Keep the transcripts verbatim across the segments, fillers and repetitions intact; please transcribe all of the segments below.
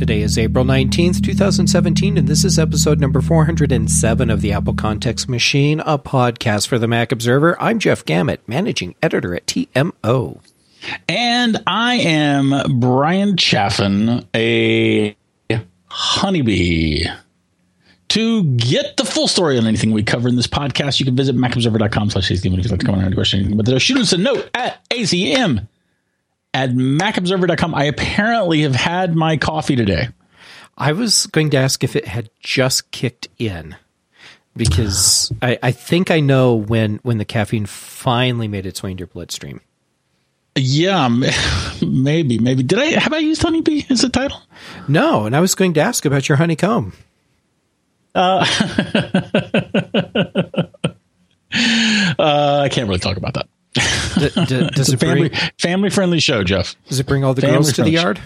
Today is April nineteenth, twenty seventeen, and this is episode number four hundred seven of the Apple Context Machine, a podcast for the Mac Observer. I'm Jeff Gamet, managing editor at T M O. And I am Brian Chaffin, a honeybee. To get the full story on anything we cover in this podcast, you can visit macobserver.com slash A C M if you'd like to comment on any question. But shoot us a note at A C M at macobserver dot com. I apparently have had my coffee today. I was going to ask if it had just kicked in, because I, I think I know when, when the caffeine finally made its way into your bloodstream. Yeah, maybe, maybe. Did I, have I used honeybee as the title? No, and I was going to ask about your honeycomb. Uh, uh, I can't really talk about that. D- d- does it's it a family, bring, family friendly show, Jeff? Does it bring all the family girls to the yard?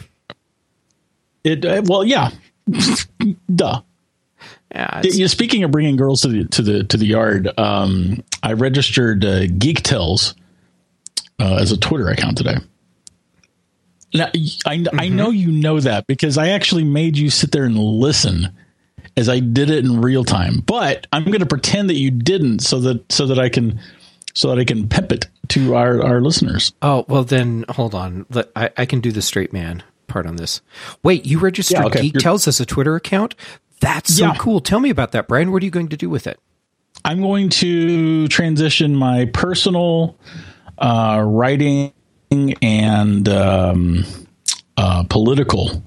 It uh, well, yeah, duh. Yeah, yeah. Speaking of bringing girls to the to the to the yard, um, I registered uh, Geek Tells uh, as a Twitter account today. Now, I mm-hmm. I know you know that because I actually made you sit there and listen as I did it in real time. But I'm going to pretend that you didn't, so that so that I can. So that I can pimp it to our, our listeners. Oh, well then, hold on. Let, I, I can do the straight man part on this. Wait, you registered yeah, okay. Geek Tells as a Twitter account? That's so yeah. cool. Tell me about that, Brian. What are you going to do with it? I'm going to transition my personal uh, writing and um, uh, political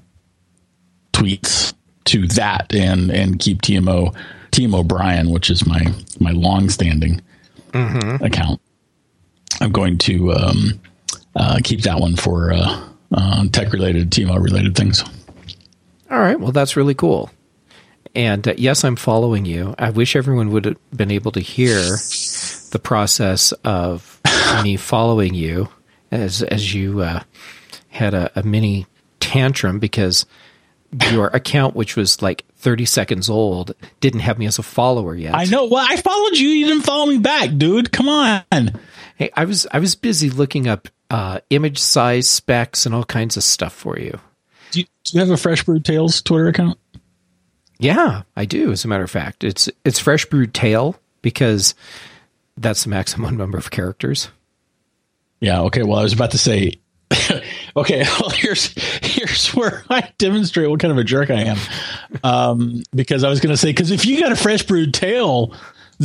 tweets to that and, and keep T M O, T M O Brian, which is my, my long-standing Mm-hmm. account. I'm going to um, uh, keep that one for uh, uh, tech-related, T M O-related things. All right. Well, that's really cool. And uh, yes, I'm following you. I wish everyone would have been able to hear the process of me following you as as you uh, had a, a mini tantrum because your account, which was like thirty seconds old, didn't have me as a follower yet. I know. Well, I followed you. You didn't follow me back, dude. Come on. Hey, I was I was busy looking up uh, image size specs and all kinds of stuff for you. Do you, do you have a Fresh Brewed Tales Twitter account? Yeah, I do. As a matter of fact, it's it's Fresh Brewed Tale because that's the maximum number of characters. Yeah. Okay. Well, I was about to say. Okay, well, here's here's where I demonstrate what kind of a jerk I am. Um, because I was going to say, because if you got a Fresh Brewed Tales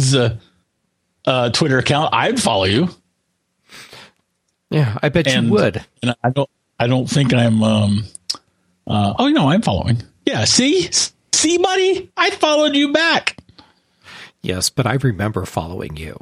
uh, Twitter account, I'd follow you. Yeah, I bet and, you would. And I don't, I don't think I'm. Um, uh, oh no, I'm following. Yeah, see, see, buddy, I followed you back. Yes, but I remember following you.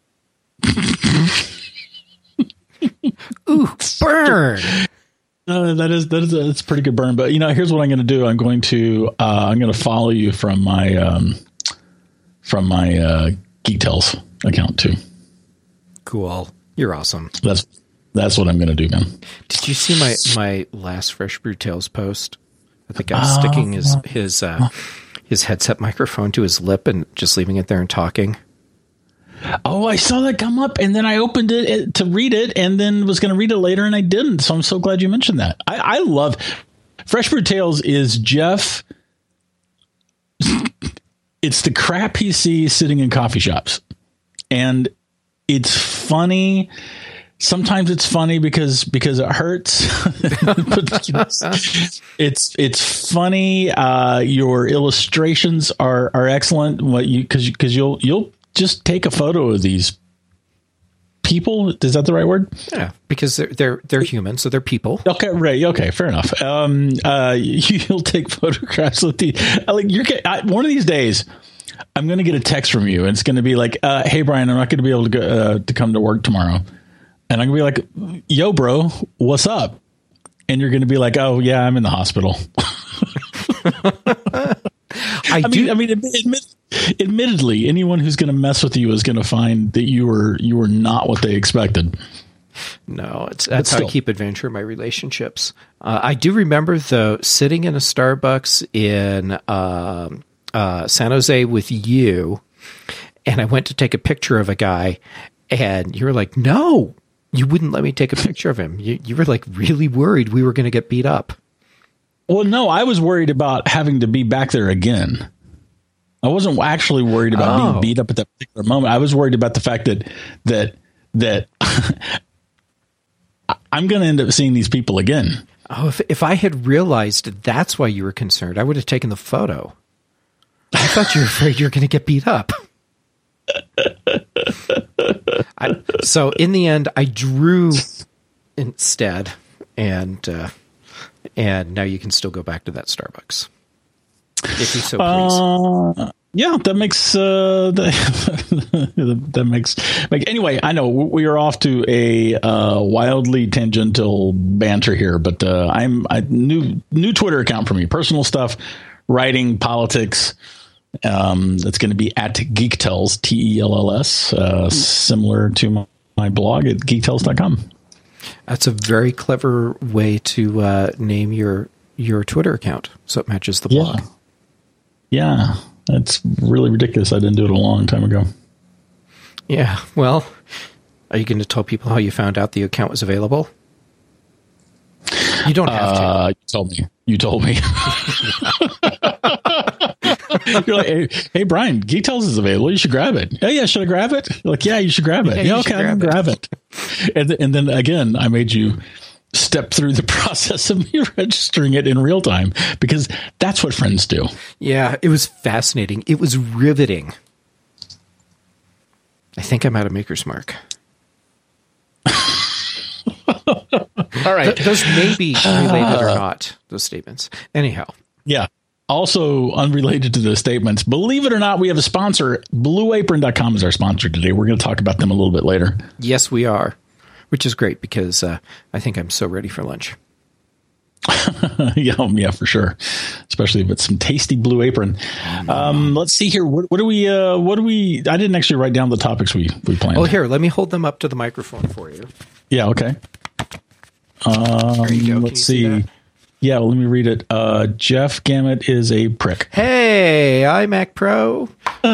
Ooh, burn! Uh, that is that is a, that's a pretty good burn. But you know, here's what I'm going to do. I'm going to uh, I'm going to follow you from my um, from my uh, Geek Tells account too. Cool, you're awesome. That's that's what I'm going to do, man. Did you see my my last Fresh Brewed Tales post? I think I was uh, sticking his his uh, his headset microphone to his lip and just leaving it there and talking. Oh, I saw that come up, and then I opened it to read it, and then was going to read it later, and I didn't. So I'm so glad you mentioned that. I, I love Fresh Brewed Tales. Is Jeff? It's the crap he sees sitting in coffee shops, and it's funny. Sometimes it's funny because because it hurts. But it's it's funny. Uh, your illustrations are are excellent. What you because because you'll you'll. Just take a photo of these people. Is that the right word? Yeah, because they're they're they're human, so they're people. Okay, right. Okay, fair enough. Um, uh, you'll take photographs with the like. You're I, one of these days. I'm going to get a text from you, and it's going to be like, uh, "Hey, Brian, I'm not going to be able to go uh, to come to work tomorrow," and I'm going to be like, "Yo, bro, what's up?" And you're going to be like, "Oh, yeah, I'm in the hospital." I, I do. Mean, I mean, admit, admittedly, anyone who's going to mess with you is going to find that you were you were not what they expected. No, it's that's how I keep adventure in my relationships. Uh, I do remember though sitting in a Starbucks in uh, uh, San Jose with you, and I went to take a picture of a guy, and you were like, "No, you wouldn't let me take a picture of him. You, you were like really worried we were going to get beat up." Well, no, I was worried about having to be back there again. I wasn't actually worried about Oh. being beat up at that particular moment. I was worried about the fact that that that I'm going to end up seeing these people again. Oh, if if I had realized that's why you were concerned, I would have taken the photo. I thought you were afraid you were going to get beat up. I, so in the end, I drew instead, and uh, and now you can still go back to that Starbucks if you so please. Uh, yeah, that makes uh, that, that makes like anyway. I know we are off to a uh, wildly tangential banter here, but uh, I'm I new new Twitter account for me, personal stuff, writing, politics. Um, that's going to be at Geek Tells, T E L L S, uh, similar to my, my blog at geek tells dot com. That's a very clever way to uh, name your your Twitter account, so it matches the blog. Yeah, that's really ridiculous. I didn't do it a long time ago. Yeah, well, are you going to tell people how you found out the account was available? You don't have Uh, you told me. You told me. You're like, hey, hey, Brian, Geek Tells is available. You should grab it. Oh, yeah, should I grab it? You're like, yeah, you should grab it. Yeah, Yeah, you okay, should I can grab grab it. And, th- and then again, I made you step through the process of me registering it in real time because that's what friends do. to. Yeah, it was fascinating. It was riveting. I think I'm out of Maker's Mark. All right. Th- those may be related or not, those statements. Anyhow. Yeah. Also, unrelated to those statements, believe it or not, we have a sponsor. blue apron dot com is our sponsor today. We're going to talk about them a little bit later. Yes, we are, which is great because uh, I think I'm so ready for lunch. yeah, yeah, for sure. Especially with some tasty Blue Apron. Um, let's see here. What, what do we? Uh, what do we? I didn't actually write down the topics we we planned. Well, here, let me hold them up to the microphone for you. Yeah. Okay. Um, There you go. Can let's you see see. that? Yeah. Well, let me read it. Uh, Jeff Gamet is a prick. Hey, iMac Pro.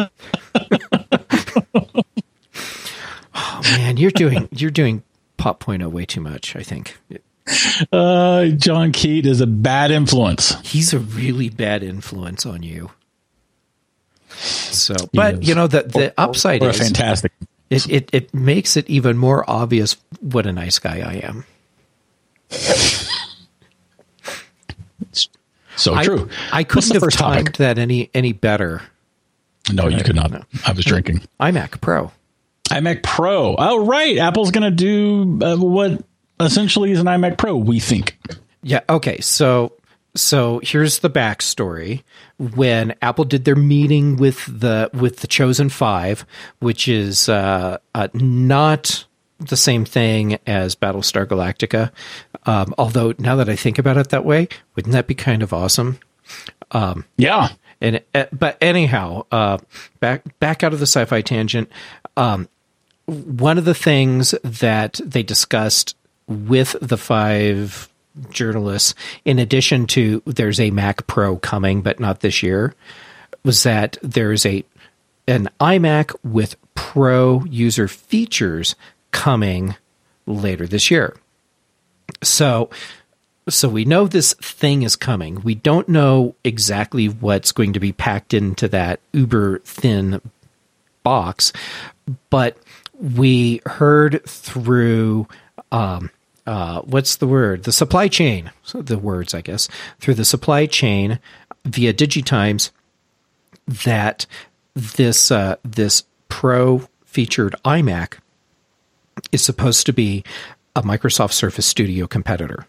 Oh man, you're doing you're doing Pop point oh way too much. I think Uh, John Keat is a bad influence. he's a really bad influence on you. So, but is. you know the the upside Or a is fantastic. it, it it makes it even more obvious what a nice guy I am. So I, true. I What's couldn't the have first timed topic? that any any better. No, you could not. No. I was drinking. iMac Pro. iMac Pro. Oh, right. Apple's going to do uh, what essentially is an iMac Pro, we think. Yeah. Okay. So, so here's the backstory. When Apple did their meeting with the with the Chosen Five, which is uh, uh, not the same thing as Battlestar Galactica, um, although now that I think about it that way, wouldn't that be kind of awesome? Yeah. And uh, but anyhow, uh, back back out of the sci-fi tangent. Um, one of the things that they discussed with the five journalists, in addition to there's a Mac Pro coming, but not this year, was that there's a an iMac with Pro user features coming later this year. So. So we know this thing is coming. We don't know exactly what's going to be packed into that uber thin box, but we heard through um, uh, what's the word? The supply chain. So the words, I guess, through the supply chain via DigiTimes that this uh, this Pro featured iMac is supposed to be a Microsoft Surface Studio competitor.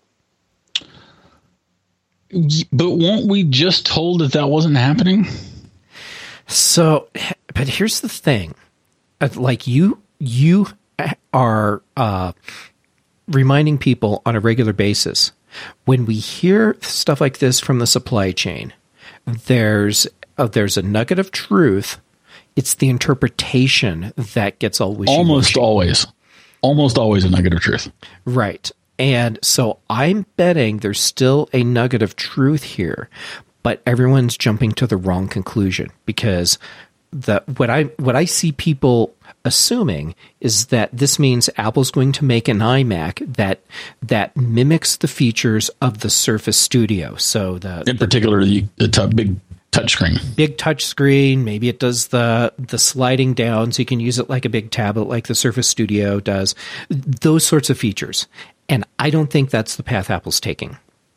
But weren't we just told that that wasn't happening? So, but here's the thing: Uh, like you, you are uh, reminding people on a regular basis when we hear stuff like this from the supply chain. There's uh, there's a nugget of truth. It's the interpretation that gets all wishy-washy. Almost always. Almost always a nugget of truth. Right. And so I'm betting there's still a nugget of truth here, but everyone's jumping to the wrong conclusion because the what I what I see people assuming is that this means Apple's going to make an iMac that that mimics the features of the Surface Studio. So the in particular the, the t- big touchscreen, big touchscreen. Maybe it does the the sliding down, so you can use it like a big tablet, like the Surface Studio does. Those sorts of features, and I don't think that's the path Apple's taking.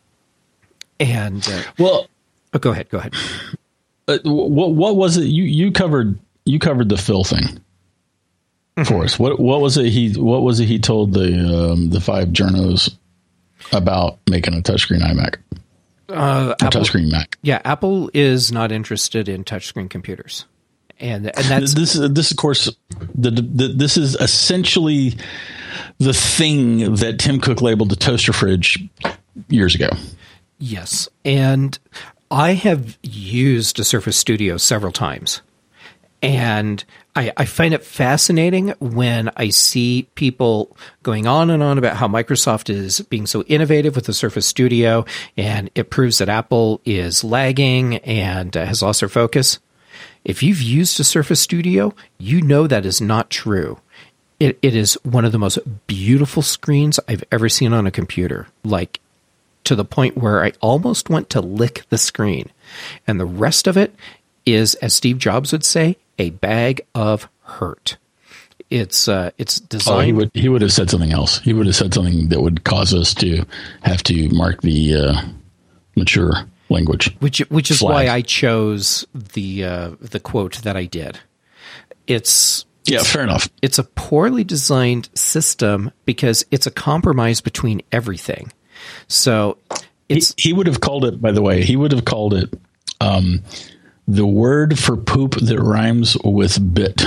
And uh, well, oh, go ahead, go ahead. Uh, what what was it you you covered you covered the Phil thing mm-hmm. for us? What what was it he what was it he told the um, the five journos about making a touchscreen iMac? Uh, a touchscreen Mac. Yeah, Apple is not interested in touchscreen computers, and and that's this is this of course the, the this is essentially the thing that Tim Cook labeled the toaster fridge years ago. Yes, and I have used a Surface Studio several times, and I, I find it fascinating when I see people going on and on about how Microsoft is being so innovative with the Surface Studio, and it proves that Apple is lagging and uh, has lost their focus. If you've used a Surface Studio, you know that is not true. It, it is one of the most beautiful screens I've ever seen on a computer, like to the point where I almost want to lick the screen. And the rest of it is, as Steve Jobs would say, a bag of hurt. It's uh, it's designed. Oh, he would he would have said something else. He would have said something that would cause us to have to mark the uh, mature language. Which which is flag. why I chose the uh, the quote that I did. It's yeah, fair enough. It's a poorly designed system because it's a compromise between everything. So it's he, he would have called it, by the way, he would have called it um, the word for poop that rhymes with bit.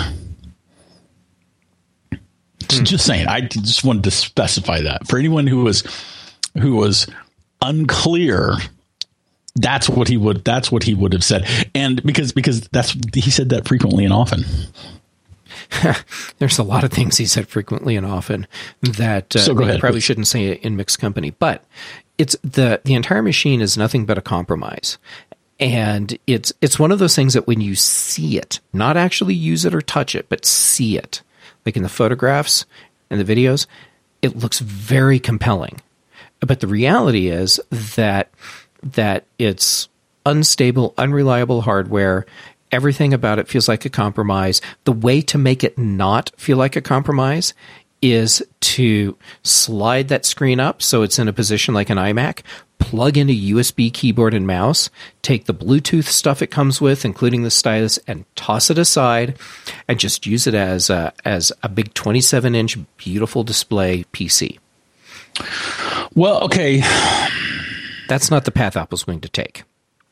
Hmm. Just saying. I just wanted to specify that for anyone who was who was unclear. That's what he would. That's what he would have said, and because because that's he said that frequently and often. There's a lot of things he said frequently and often that uh, so go ahead, probably please. shouldn't say in mixed company. But it's the the entire machine is nothing but a compromise, and it's it's one of those things that when you see it, not actually use it or touch it, but see it, like in the photographs and the videos, it looks very compelling. But the reality is that that it's unstable, unreliable hardware. Everything about it feels like a compromise. The way to make it not feel like a compromise is to slide that screen up so it's in a position like an iMac, plug in a U S B keyboard and mouse, take the Bluetooth stuff it comes with, including the stylus, and toss it aside, and just use it as a, as a big twenty-seven inch beautiful display P C. Well, okay. That's not the path Apple's going to take.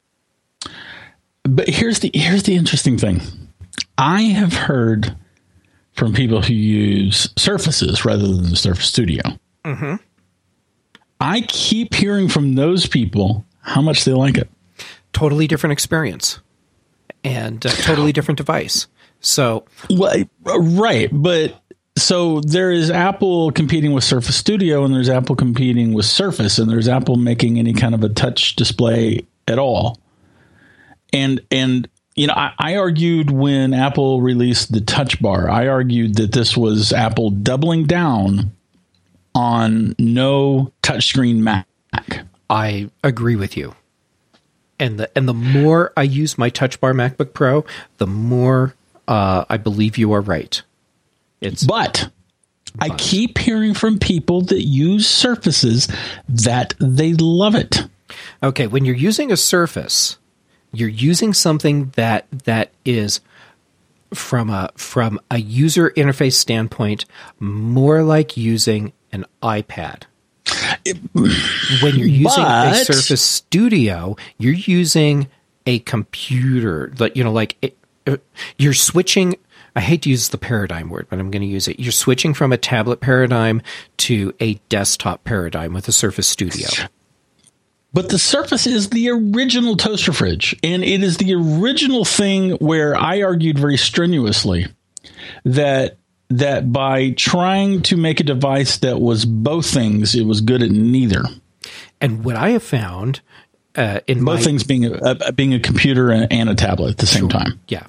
But here's the here's the interesting thing. I have heard from people who use Surfaces rather than the Surface Studio. Mm-hmm. I keep hearing from those people how much they like it. Totally different experience and a totally different device. So, well, right, but so there is Apple competing with Surface Studio, and there's Apple competing with Surface, and there's Apple making any kind of a touch display at all. And, and you know, I, I argued when Apple released the Touch Bar, I argued that this was Apple doubling down on no touchscreen Mac. I agree with you. And the and the more I use my Touch Bar MacBook Pro, the more uh, I believe you are right. It's But I keep hearing from people that use Surfaces that they love it. Okay, when you're using a Surface, you're using something that that is from a from a user interface standpoint more like using an iPad. It, when you're using but, a Surface Studio, you're using a computer. Like you know, like it, you're switching. I hate to use the paradigm word, but I'm going to use it. You're switching from a tablet paradigm to a desktop paradigm with a Surface Studio. But the Surface is the original toaster fridge, and it is the original thing where I argued very strenuously that that by trying to make a device that was both things, it was good at neither. And what I have found uh, in both my, things being a, a, being a computer and, and a tablet at the same sure, time. Yeah.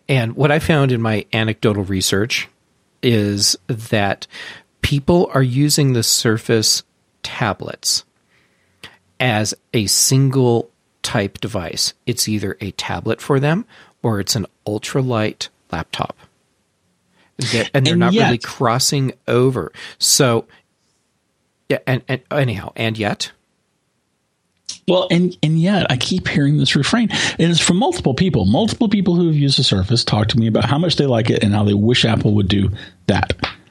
And what I found in my anecdotal research is that people are using the Surface tablets as a single type device. It's either a tablet for them or it's an ultralight laptop. That, and they're and not yet, really crossing over. So, yeah, and, and anyhow, and yet... Well, and, and yet I keep hearing this refrain. And it's from multiple people. Multiple people who have used the Surface talk to me about how much they like it and how they wish Apple would do that.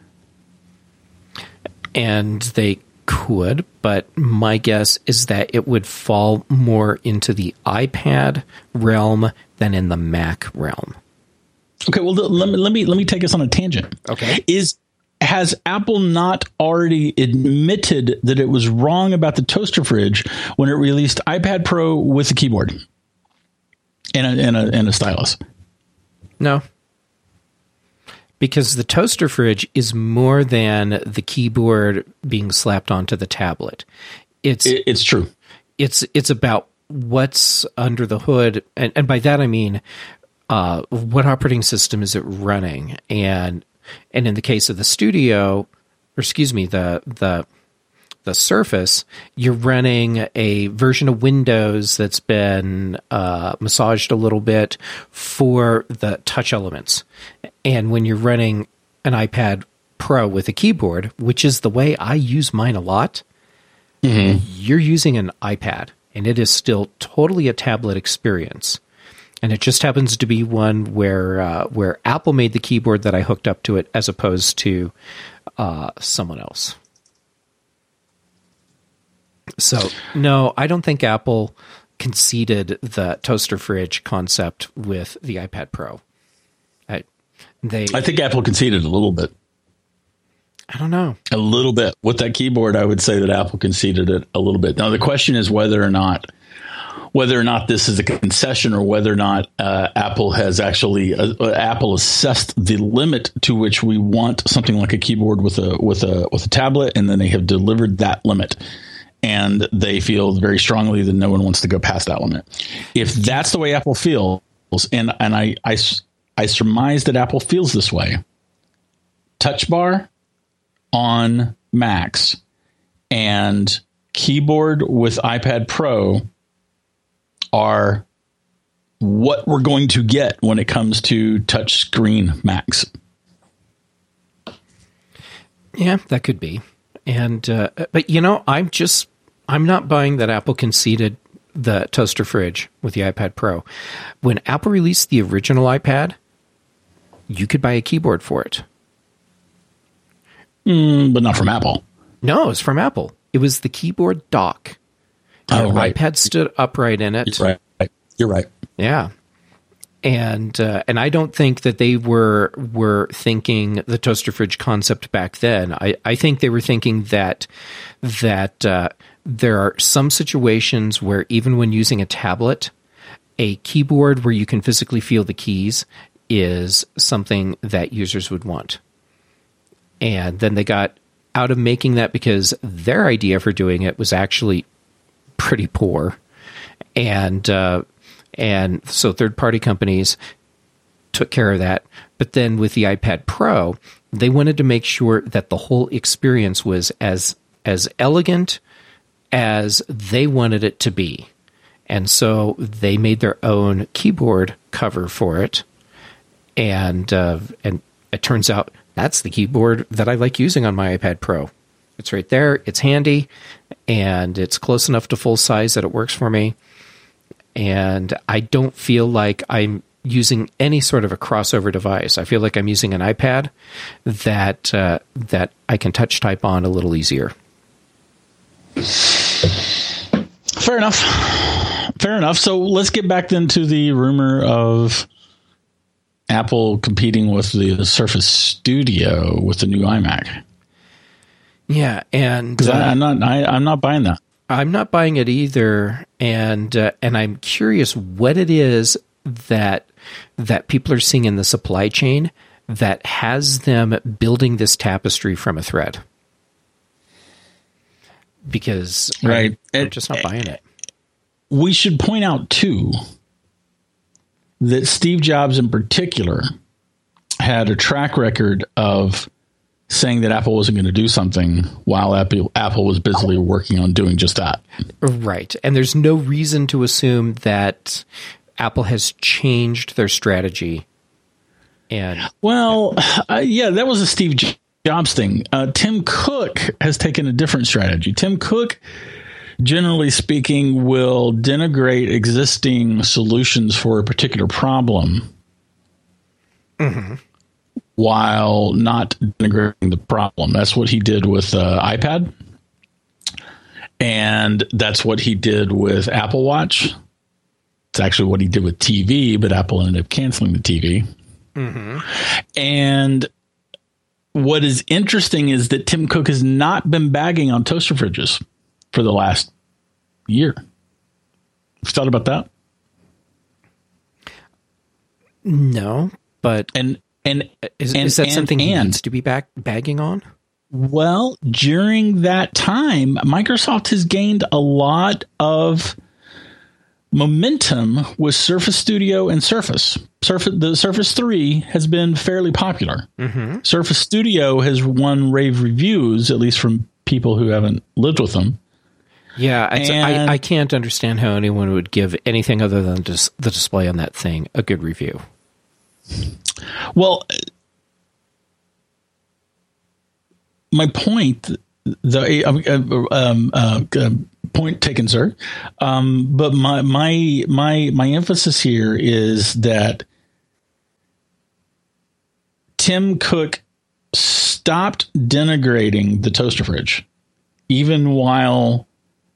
And they could, but my guess is that it would fall more into the iPad realm than in the Mac realm. Okay, well, let me let me let me take us on a tangent. Okay, is has Apple not already admitted that it was wrong about the toaster fridge when it released iPad Pro with a keyboard and a and a, and a stylus? No, because the toaster fridge is more than the keyboard being slapped onto the tablet. It's it, it's true. It's it's about what's under the hood, and, and by that I mean. Uh, what operating system is it running? And and in the case of the Studio, or excuse me, the the the Surface, you're running a version of Windows that's been uh, massaged a little bit for the touch elements. And when you're running an iPad Pro with a keyboard, which is the way I use mine a lot, mm-hmm. you're using an iPad, and it is still totally a tablet experience. And it just happens to be one where uh, where Apple made the keyboard that I hooked up to it as opposed to uh, someone else. So, no, I don't think Apple conceded the toaster fridge concept with the iPad Pro. I, they, I think Apple conceded a little bit. I don't know. A little bit. With that keyboard, I would say that Apple conceded it a little bit. Now, the question is whether or not whether or not this is a concession or whether or not uh, Apple has actually uh, Apple assessed the limit to which we want something like a keyboard with a with a with a tablet, and then they have delivered that limit, and they feel very strongly that no one wants to go past that limit. If that's the way Apple feels, and and I I, I surmise that Apple feels this way, Touch Bar on Macs and keyboard with iPad Pro are what we're going to get when it comes to touchscreen Macs. Yeah, that could be. And uh, but you know, I'm just I'm not buying that Apple conceded the toaster fridge with the iPad Pro. When Apple released the original iPad, you could buy a keyboard for it. Mm, but not from Apple. No, it's from Apple. It was the keyboard dock. Oh, the right. iPad stood upright in it. You're right. You're right. Yeah. And uh, and I don't think that they were were thinking the toaster fridge concept back then. I, I think they were thinking that that uh, there are some situations where even when using a tablet, a keyboard where you can physically feel the keys is something that users would want. And then they got out of making that because their idea for doing it was actually pretty poor. And uh, and so third-party companies took care of that. But then with the iPad Pro, they wanted to make sure that the whole experience was as as elegant as they wanted it to be. And so they made their own keyboard cover for it. And uh, and it turns out that's the keyboard that I like using on my iPad Pro. It's right there. It's handy, and it's close enough to full size that it works for me. And I don't feel like I'm using any sort of a crossover device. I feel like I'm using an iPad that uh, that I can touch type on a little easier. Fair enough. Fair enough. So let's get back then to the rumor of Apple competing with the Surface Studio with the new iMac. Yeah, and uh, I, I'm not. I, I'm not buying that. I'm not buying it either, and uh, and I'm curious what it is that that people are seeing in the supply chain that has them building this tapestry from a thread. Because right, I'm, I'm it, just not buying it. We should point out too that Steve Jobs in particular had a track record of saying that Apple wasn't going to do something while Apple, Apple was busily working on doing just that. Right. And there's no reason to assume that Apple has changed their strategy. And Well, uh, yeah, that was a Steve Jobs thing. Uh, Tim Cook has taken a different strategy. Tim Cook, generally speaking, will denigrate existing solutions for a particular problem. Mm-hmm. While not denigrating the problem. That's what he did with uh, iPad. And that's what he did with Apple Watch. It's actually what he did with T V, but Apple ended up canceling the T V. Mm-hmm. And what is interesting is that Tim Cook has not been bagging on toaster fridges for the last year. You thought about that? No, but... And And is, and, is that and, something he and, needs to be back bagging on? Well, during that time, Microsoft has gained a lot of momentum with Surface Studio and Surface. Surface the Surface three has been fairly popular. Mm-hmm. Surface Studio has won rave reviews, at least from people who haven't lived with them. Yeah, I, I can't understand how anyone would give anything other than just the display on that thing a good review. Well, my point, the uh, um, uh, point taken, sir. Um, but my my my my emphasis here is that Tim Cook stopped denigrating the toaster fridge, even while,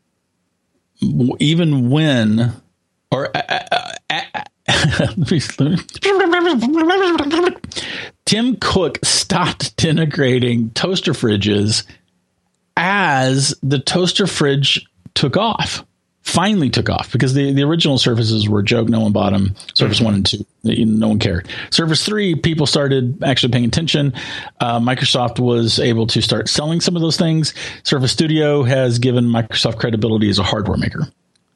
even when, or. Uh, uh, uh, Tim Cook stopped denigrating toaster fridges as the toaster fridge took off, finally took off, because the, the original Surfaces were a joke. No one bought them. Surface one and two, no one cared. Surface three, people started actually paying attention. Uh, Microsoft was able to start selling some of those things. Surface Studio has given Microsoft credibility as a hardware maker.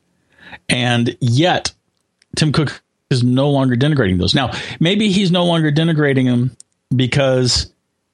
And yet, Tim Cook is no longer denigrating those. Now, maybe he's no longer denigrating them because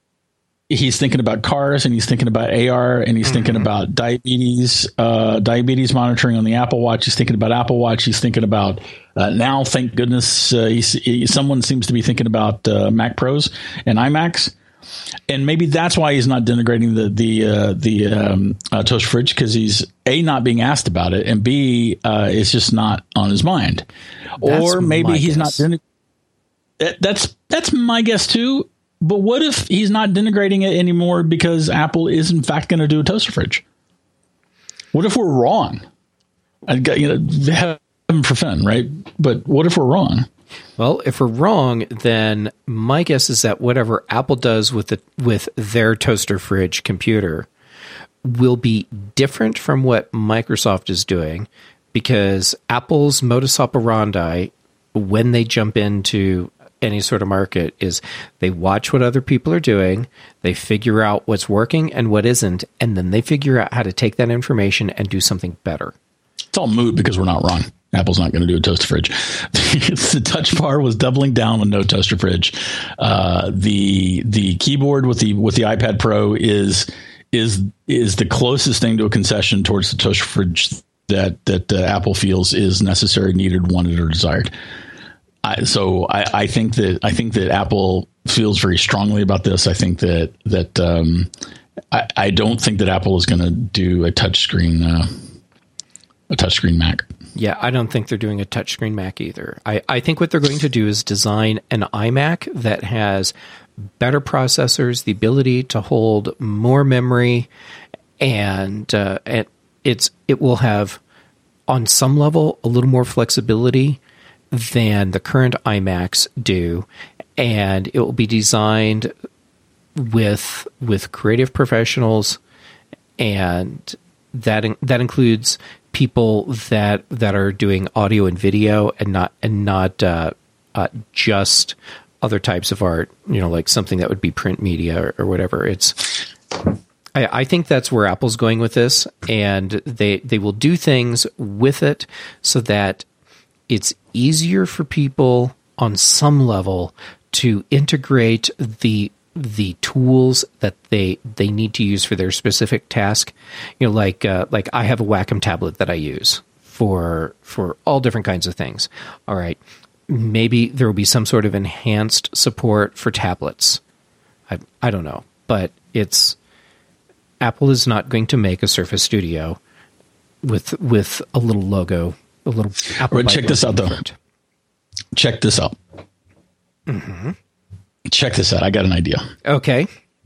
he's thinking about cars and he's thinking about A R and he's mm-hmm. thinking about diabetes, uh, diabetes monitoring on the Apple Watch. He's thinking about Apple Watch. He's thinking about uh, now, thank goodness, uh, he's, he, someone seems to be thinking about uh, Mac Pros and iMacs. And maybe that's why he's not denigrating the the uh, the um, uh, toaster fridge, because he's A, not being asked about it, and B, uh, it's just not on his mind. That's or maybe he's guess. not. Denig- that's that's my guess too. But what if he's not denigrating it anymore because Apple is in fact going to do a toaster fridge? What if we're wrong? I got, you know, heaven for fun, right? But what if we're wrong? Well, if we're wrong, then my guess is that whatever Apple does with the with their toaster fridge computer will be different from what Microsoft is doing, because Apple's modus operandi when they jump into any sort of market is they watch what other people are doing, they figure out what's working and what isn't, and then they figure out how to take that information and do something better. It's all moot because we're not wrong. Apple's not going to do a toaster fridge. The Touch Bar was doubling down with no toaster fridge. Uh, the the keyboard with the with the iPad Pro is is is the closest thing to a concession towards the toaster fridge that that uh, Apple feels is necessary, needed, wanted, or desired. I, so I, I think that I think that Apple feels very strongly about this. I think that that um, I, I don't think that Apple is going to do a touchscreen uh, a touchscreen Mac. Yeah, I don't think they're doing a touchscreen Mac either. I, I think what they're going to do is design an iMac that has better processors, the ability to hold more memory, and uh, it, it's it will have, on some level, a little more flexibility than the current iMacs do, and it will be designed with with creative professionals, and that in, that includes people that that are doing audio and video, and not and not uh, uh, just other types of art. You know, like something that would be print media or, or whatever. It's. I, I think that's where Apple's going with this, and they they will do things with it so that it's easier for people on some level to integrate the the tools that they they need to use for their specific task. You know, like uh, like I have a Wacom tablet that I use for for all different kinds of things. All right, maybe there will be some sort of enhanced support for tablets. I I don't know, but it's Apple is not going to make a Surface Studio with with a little logo, a little Apple. Right, check this out though. Print. Check this out. Mm-hmm. Check this out. I got an idea. Okay.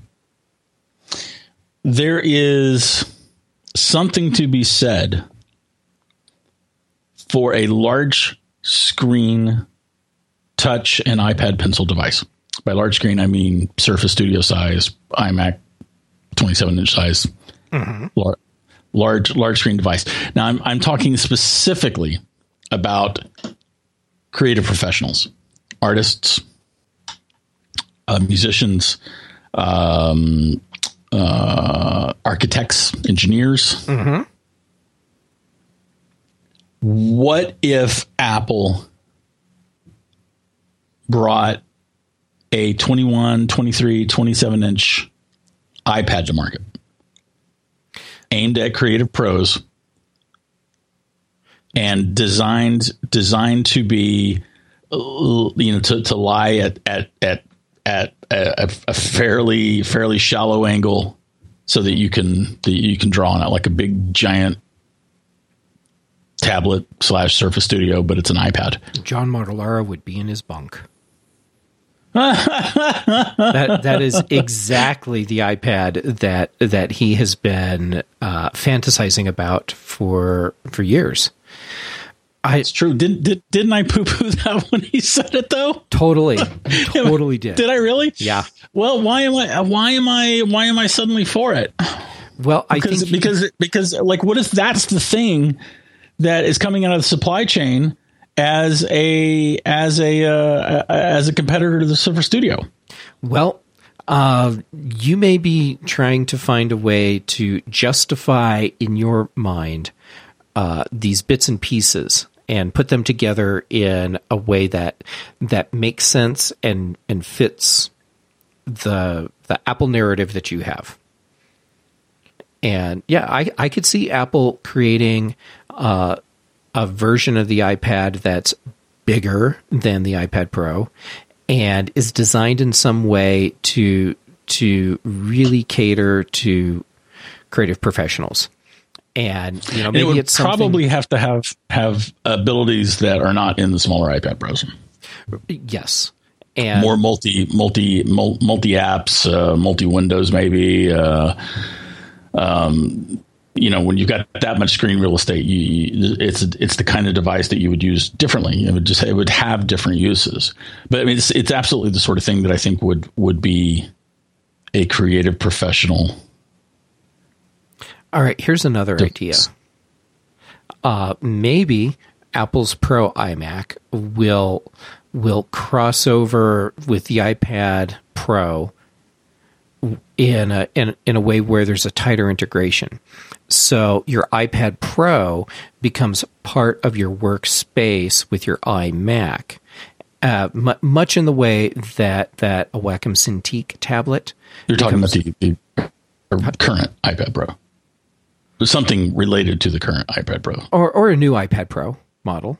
There is something to be said for a large screen touch and iPad pencil device. By large screen, I mean Surface Studio size, iMac twenty-seven inch size, mm-hmm. lar- large large screen device. Now, I'm I'm talking specifically about creative professionals, artists, uh, musicians, um, uh, architects, engineers. Mm-hmm. What if Apple brought a twenty-one, twenty-three, twenty-seven inch iPad to market aimed at creative pros and designed designed to be, you know, to, to lie at at at at a, a fairly fairly shallow angle so that you can that you can draw on it like a big giant tablet slash Surface Studio, but it's an iPad. John Martellara would be in his bunk. that that is exactly the iPad that that he has been uh, fantasizing about for for years. I, it's true. Did, did didn't I poo poo that when he said it though? Totally, totally did. Did I really? Yeah. Well, why am I? Why am I? Why am I suddenly for it? Well, I because, think he, because because like, what if that's the thing that is coming out of the supply chain as a as a uh, as a competitor to the Surface Studio? Well, uh, you may be trying to find a way to justify in your mind uh, these bits and pieces and put them together in a way that that makes sense and and fits the the Apple narrative that you have. And yeah, I I could see Apple creating uh, a version of the iPad that's bigger than the iPad Pro and is designed in some way to to really cater to creative professionals. And you know, maybe it would it's something, probably have to have have abilities that are not in the smaller iPad Pros. Yes, and more multi multi multi apps, uh, multi windows, maybe. Uh, um, you know, when you've got that much screen real estate, you, you, it's it's the kind of device that you would use differently. It would just it would have different uses. But I mean, it's it's absolutely the sort of thing that I think would would be a creative professional. All right, here's another idea. Uh, maybe Apple's Pro iMac will will cross over with the iPad Pro in a in, in a way where there's a tighter integration. So your iPad Pro becomes part of your workspace with your iMac, uh, m- much in the way that that a Wacom Cintiq tablet. You're talking about the, the current iPad Pro. Something related to the current iPad Pro, or or a new iPad Pro model.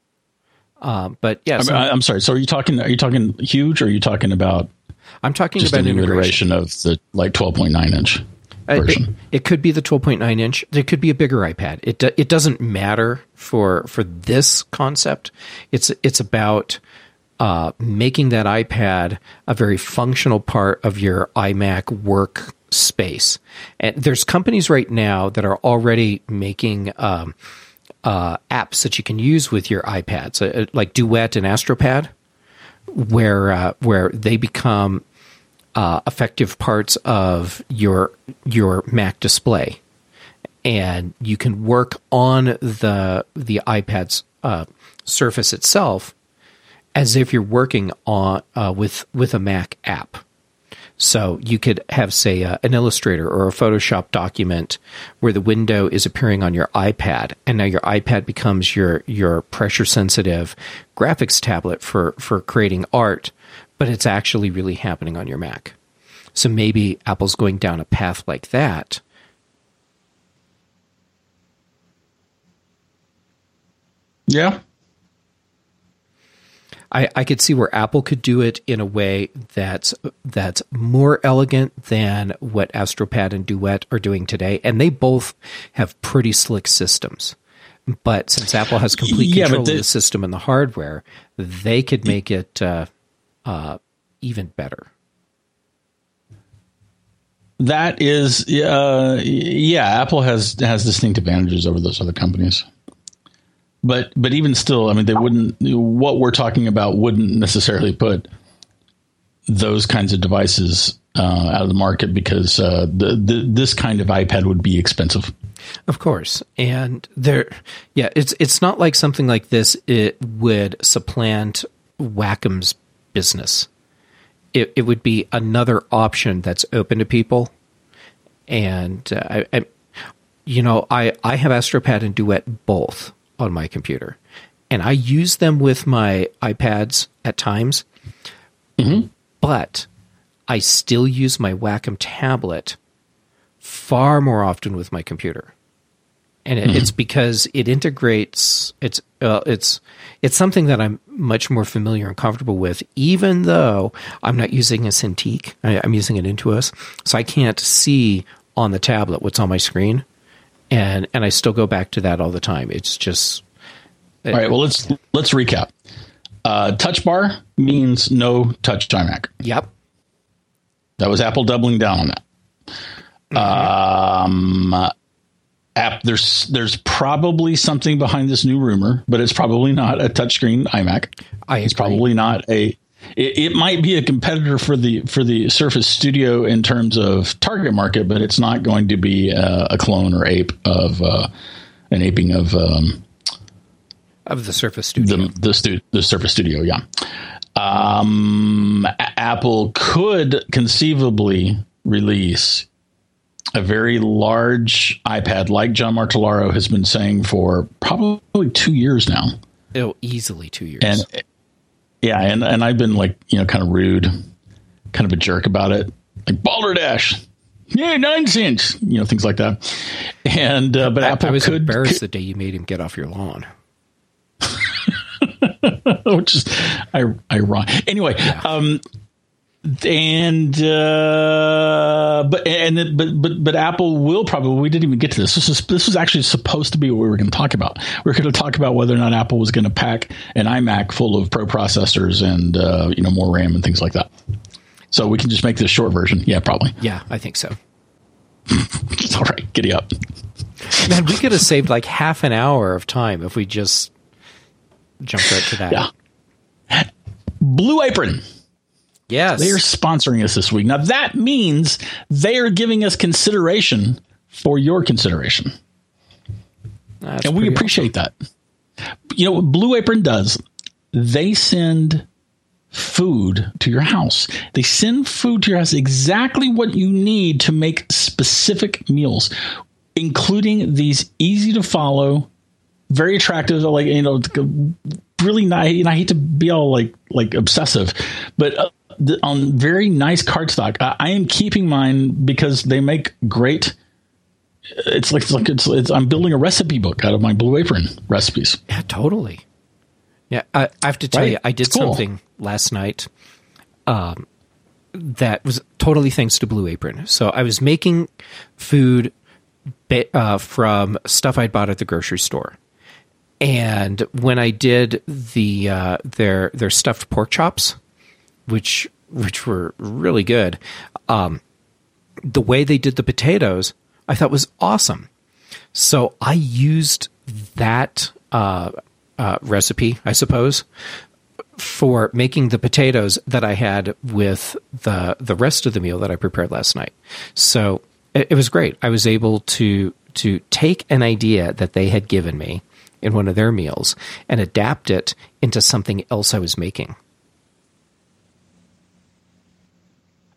Uh, but yeah, I mean, I'm sorry. So are you talking? Are you talking huge? Or are you talking about? I'm talking just about a new integration. iteration of the like twelve point nine inch version. Uh, it, it could be the twelve point nine inch. It could be a bigger iPad. It do, it doesn't matter for for this concept. It's it's about uh, making that iPad a very functional part of your iMac work space. And there's companies right now that are already making um, uh, apps that you can use with your iPads, uh, like Duet and Astropad, where uh, where they become uh, effective parts of your your Mac display, and you can work on the the iPad's uh, surface itself as if you're working on uh, with with a Mac app. So you could have, say, uh, an Illustrator or a Photoshop document where the window is appearing on your iPad, and now your iPad becomes your your pressure-sensitive graphics tablet for, for creating art, but it's actually really happening on your Mac. So maybe Apple's going down a path like that. Yeah. I, I could see where Apple could do it in a way that's that's more elegant than what AstroPad and Duet are doing today, and they both have pretty slick systems. But since Apple has complete yeah, control the, of the system and the hardware, they could make it uh, uh, even better. That is, uh, yeah, Apple has has distinct advantages over those other companies. But but even still, I mean, they wouldn't. What we're talking about wouldn't necessarily put those kinds of devices uh, out of the market because uh, the, the this kind of iPad would be expensive. Of course, and there, yeah, it's it's not like something like this. It would supplant Wacom's business. It it would be another option that's open to people, and uh, I, I, you know, I I have AstroPad and Duet both on my computer, and I use them with my iPads at times, mm-hmm. but I still use my Wacom tablet far more often with my computer, and it, mm-hmm. it's because it integrates. It's uh, it's it's something that I'm much more familiar and comfortable with, even though I'm not using a Cintiq. I, I'm using an Intuos, so I can't see on the tablet what's on my screen. And and I still go back to that all the time. It's just all right. Well, let's let's recap. Uh, touch bar means no touch iMac. Yep. That was Apple doubling down on that. Mm-hmm. Um, app. There's there's probably something behind this new rumor, but it's probably not a touchscreen iMac. I agree. It's probably not a. It, it might be a competitor for the for the Surface Studio in terms of target market, but it's not going to be uh, a clone or ape of uh, an aping of um, of the Surface Studio. The the, stu- the Surface Studio, yeah. Um, Apple could conceivably release a very large iPad, like John Martellaro has been saying for probably two years now. Oh, easily two years. And yeah, and, and I've been like, you know, kind of rude, kind of a jerk about it. Like Balderdash. Yeah, nine cents. You know, things like that. And, uh, but I, Apple I was could, embarrassed could, the day you made him get off your lawn. Which is ironic. Anyway, yeah. um, and uh, but and but but but Apple will probably. We didn't even get to this. This is this was actually supposed to be what we were going to talk about. We were going to talk about whether or not Apple was going to pack an iMac full of Pro processors and uh, you know more RAM and things like that. So we can just make this short version. Yeah, probably. Yeah, I think so. All right, giddy up. Man, we could have saved like half an hour of time if we just jumped right to that. Yeah. Blue Apron. Yes. They are sponsoring us this week. Now, that means they are giving us consideration for your consideration. That's and we appreciate awesome. that. You know what Blue Apron does? They send food to your house. They send food to your house, exactly what you need to make specific meals, including these easy to follow, very attractive, like, you know, really nice. And I hate to be all like, like obsessive, but uh, the, on very nice cardstock. I, I am keeping mine because they make great. It's like, it's like, it's, it's, I'm building a recipe book out of my Blue Apron recipes. Yeah, totally. Yeah. I, I have to tell right? you, I did it's cool. something last night um, that was totally thanks to Blue Apron. So I was making food uh, from stuff I'd bought at the grocery store. And when I did the uh, their their stuffed pork chops, which which were really good, um, the way they did the potatoes, I thought was awesome. So I used that uh, uh, recipe, I suppose, for making the potatoes that I had with the the rest of the meal that I prepared last night. So it, it was great. I was able to to take an idea that they had given me in one of their meals and adapt it into something else I was making.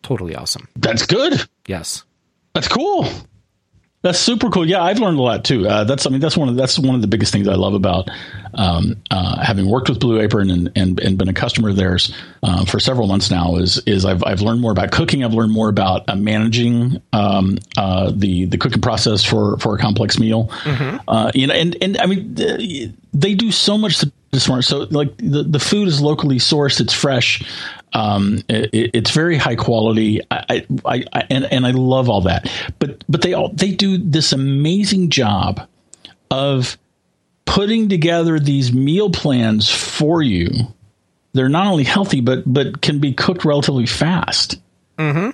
Totally awesome. That's good. Yes. That's cool. That's super cool. Yeah, I've learned a lot too. Uh, that's I mean that's one of that's one of the biggest things I love about um, uh, having worked with Blue Apron and and, and been a customer of theirs uh, for several months now. Is is I've I've learned more about cooking. I've learned more about uh, managing um, uh, the the cooking process for, for a complex meal. Mm-hmm. Uh, you know, and and I mean they do so much to smart. So like the, the food is locally sourced. It's fresh. Um, it, it's very high quality. I, I, I, and, and I love all that, but, but they all, they do this amazing job of putting together these meal plans for you. They're not only healthy, but, but can be cooked relatively fast. Mm-hmm.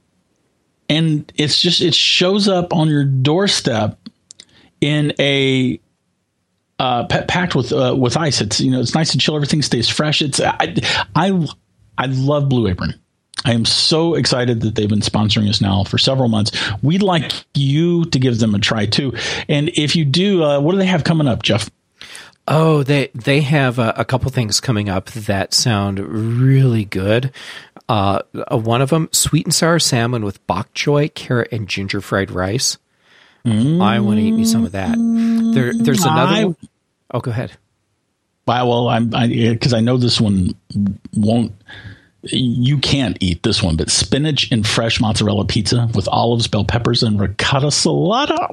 And it's just, it shows up on your doorstep in a, uh, packed with, uh, with ice. It's, you know, it's nice and chill. Everything stays fresh. It's, I, I, I love Blue Apron. I am so excited that they've been sponsoring us now for several months. We'd like you to give them a try too. And if you do, uh, what do they have coming up, Jeff? Oh, they they have a, a couple things coming up that sound really good. Uh, one of them, sweet and sour salmon with bok choy, carrot, and ginger fried rice. Mm. I want to eat me some of that. There, there's another. I, one. Oh, go ahead. Well, I'm because I, I know this one won't. You can't eat this one, but spinach and fresh mozzarella pizza with olives, bell peppers, and ricotta salata.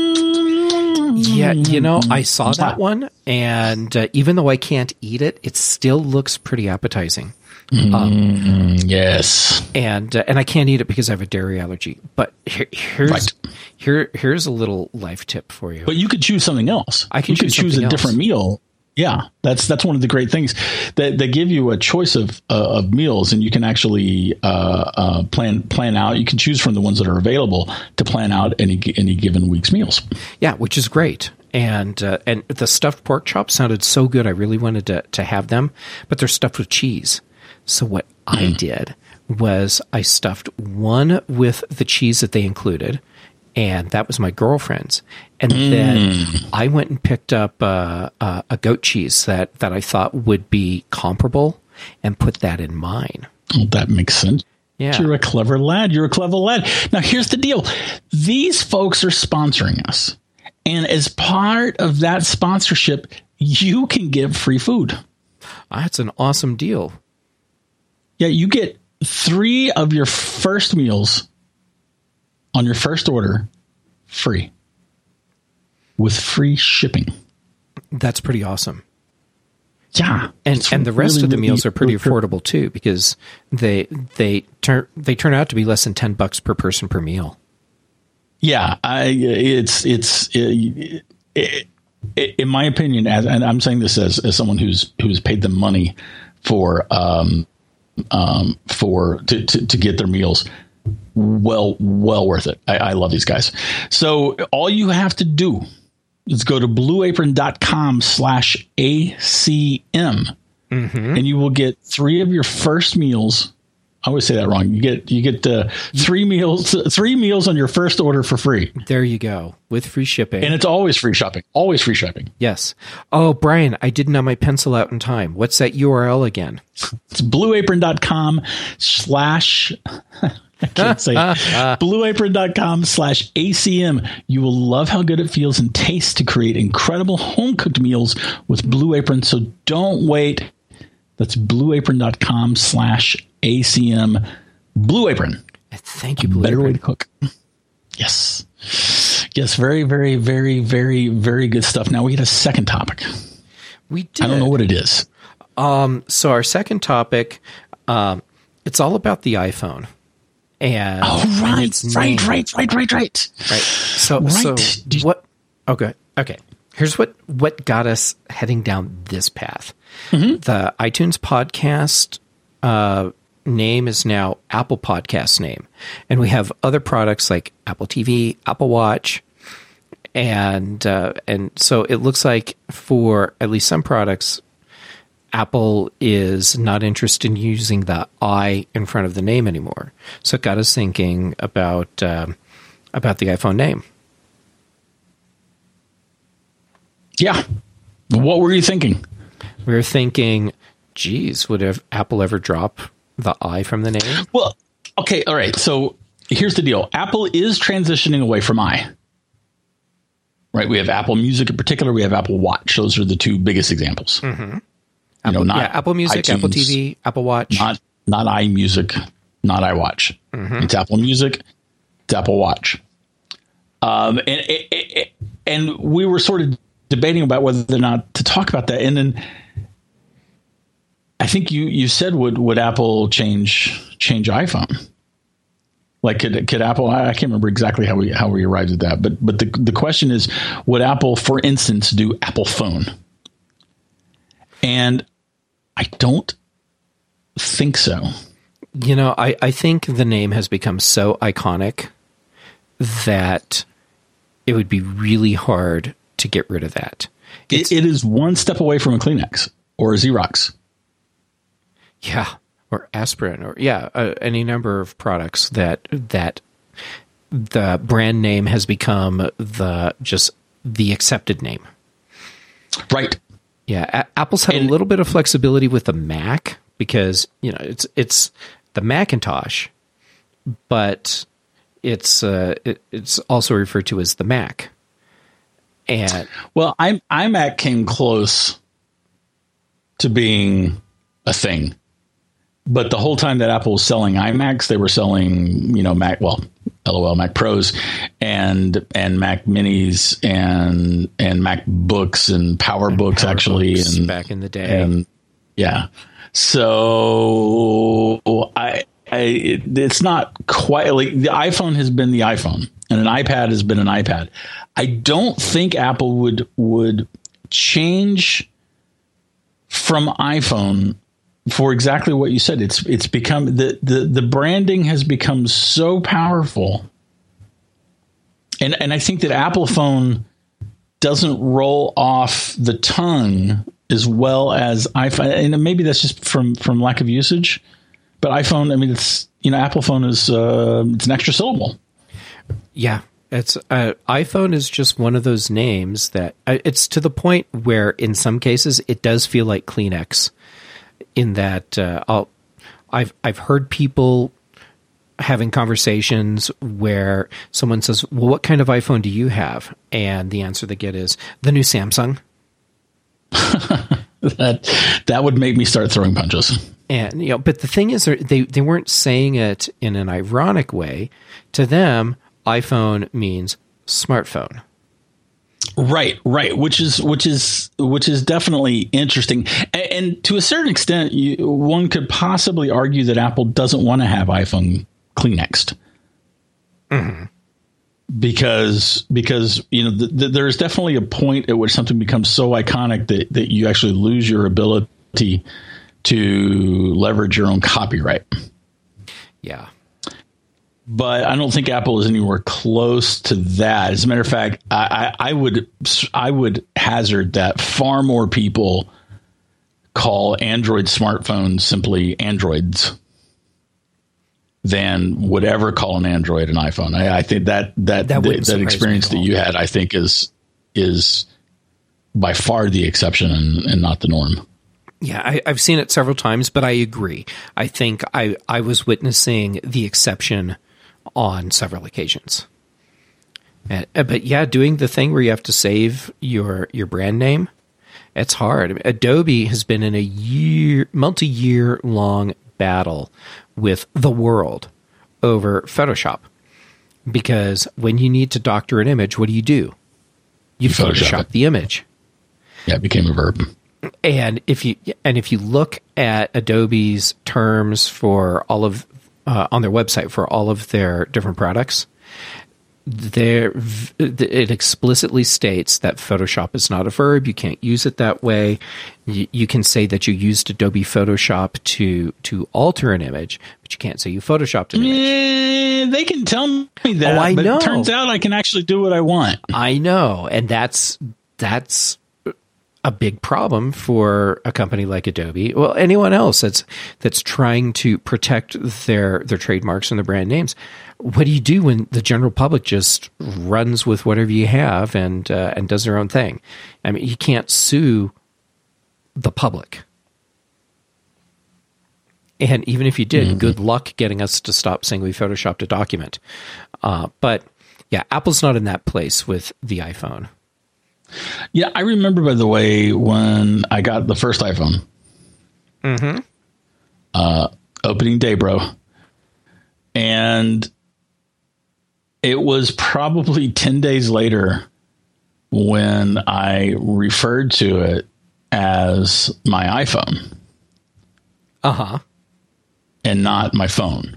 Mm. Yeah, you know, I saw that one, and uh, even though I can't eat it, it still looks pretty appetizing. Mm, um, yes, and uh, and I can't eat it because I have a dairy allergy. But here, here's right. here here's a little life tip for you. But you could choose something else. I can you choose, could choose a else. different meal. Yeah, that's that's one of the great things that they give you a choice of uh, of meals, and you can actually uh, uh, plan plan out. You can choose from the ones that are available to plan out any any given week's meals. Yeah, which is great. And uh, and the stuffed pork chops sounded so good. I really wanted to to have them, but they're stuffed with cheese. So what mm. I did was I stuffed one with the cheese that they included, and that was my girlfriend's. And mm. then I went and picked up uh, uh, a goat cheese that, that I thought would be comparable and put that in mine. Oh, that makes sense. Yeah. You're a clever lad. You're a clever lad. Now, here's the deal. These folks are sponsoring us. And as part of that sponsorship, you can get free food. That's an awesome deal. Yeah, you get three of your first meals on your first order free with free shipping. That's pretty awesome. Yeah. And and the rest really, of the meals are pretty affordable too, because they they turn they turn out to be less than ten bucks per person per meal. Yeah, I it's it's it, it, it, in my opinion, as, and I'm saying this as, as someone who's who's paid them money for um um for to, to, to get their meals. Well, well worth it. I, I love these guys. So all you have to do is go to blueapron.com slash ACM mm-hmm. and you will get three of your first meals. I always say that wrong. You get you get uh, three meals three meals on your first order for free. There you go, with free shipping. And it's always free shopping. Always free shipping. Yes. Oh, Brian, I didn't have my pencil out in time. What's that U R L again? It's blueapron.com slash I can't say blueapron.com slash ACM. You will love how good it feels and tastes to create incredible home cooked meals with Blue Apron. So don't wait. That's blueapron.com slash ACM. Blue Apron. Thank you, Blue Better Apron. way to cook. Yes. Yes. Very, very, very, very, very good stuff. Now we get a second topic. We did. I don't know what it is. Um, so our second topic, um, it's all about the iPhone. And oh, right, and right, right, right, right, right. Right. So, right. so what? Okay. Okay. Here's what, what got us heading down this path. Mm-hmm. The iTunes podcast uh, name is now Apple Podcast name. And we have other products like Apple T V, Apple Watch. And, uh, and so it looks like for at least some products, Apple is not interested in using the I in front of the name anymore. So it got us thinking about um, about the iPhone name. Yeah. What were you thinking? We were thinking, geez, would have Apple ever drop the I from the name? Well, okay, all right. So here's the deal. Apple is transitioning away from I. Right? We have Apple Music in particular. We have Apple Watch. Those are the two biggest examples. Mm-hmm. You Apple, know, not yeah, Apple Music, iTunes, Apple T V, Apple Watch. Not not iMusic, not iWatch. Mm-hmm. It's Apple Music. It's Apple Watch. Um, and it, it, and we were sort of debating about whether or not to talk about that. And then I think you you said would would Apple change change iPhone? Like could could Apple? I can't remember exactly how we how we arrived at that. But but the the question is, would Apple, for instance, do Apple Phone? And I don't think so. You know, I, I think the name has become so iconic that it would be really hard to get rid of that. It, it is one step away from a Kleenex or a Xerox. Yeah, or aspirin, or yeah, uh, any number of products that that the brand name has become the just the accepted name. Right. Yeah, a- Apple's had and, a little bit of flexibility with the Mac because you know it's it's the Macintosh, but it's uh, it, it's also referred to as the Mac. And well, I, iMac came close to being a thing, but the whole time that Apple was selling iMacs, they were selling you know Mac well, LOL Mac Pros and and Mac Minis and and MacBooks and PowerBooks Power actually books and back in the day. And yeah, so I. I, it, it's not quite like the iPhone has been the iPhone and an iPad has been an iPad. I don't think Apple would would change from iPhone for exactly what you said. It's it's become the the, the branding has become so powerful, and and I think that Apple Phone doesn't roll off the tongue as well as iPhone, and maybe that's just from from lack of usage. But iPhone, I mean, it's, you know, Apple Phone is, uh, it's an extra syllable. Yeah. It's, uh, iPhone is just one of those names that uh, it's to the point where in some cases it does feel like Kleenex in that, uh, I'll, I've, I've heard people having conversations where someone says, well, what kind of iPhone do you have? And the answer they get is the new Samsung. that, that would make me start throwing punches. And, you know, but the thing is, they, they weren't saying it in an ironic way. To them, iPhone means smartphone. Right, right. Which is, which is, which is definitely interesting. And, and to a certain extent, you, one could possibly argue that Apple doesn't want to have iPhone Kleenexed. Mm-hmm. Because, because, you know, the, the, there's definitely a point at which something becomes so iconic that, that you actually lose your ability to leverage your own copyright. Yeah. But I don't think Apple is anywhere close to that. As a matter of fact, I, I, I would I would hazard that far more people call Android smartphones simply Androids than would ever call an Android an iPhone. I, I think that that that, th- that experience that you had, I think, is is by far the exception and, and not the norm. Yeah, I, I've seen it several times, but I agree. I think I, I was witnessing the exception on several occasions. And, but yeah, doing the thing where you have to save your, your brand name, it's hard. I mean, Adobe has been in a year, multi-year long battle with the world over Photoshop. Because when you need to doctor an image, what do you do? You Photoshop, Photoshop the image. Yeah, it became a verb. And if you and if you look at Adobe's terms for all of uh, on their website for all of their different products, there it explicitly states that Photoshop is not a verb. You can't use it that way. You, you can say that you used Adobe Photoshop to to alter an image, but you can't say you photoshopped an image. Eh, they can tell me that. Oh, I but know. It turns out I can actually do what I want. I know, and that's that's. a big problem for a company like Adobe. Well, anyone else that's that's trying to protect their their trademarks and their brand names. What do you do when the general public just runs with whatever you have and uh, and does their own thing? I mean, you can't sue the public. And even if you did, mm-hmm. good luck getting us to stop saying we photoshopped a document. Uh, but yeah, Apple's not in that place with the iPhone. Yeah, I remember, by the way, when I got the first iPhone. Mm-hmm. Uh, opening day, bro. And it was probably ten days later when I referred to it as my iPhone. Uh-huh. And not my phone.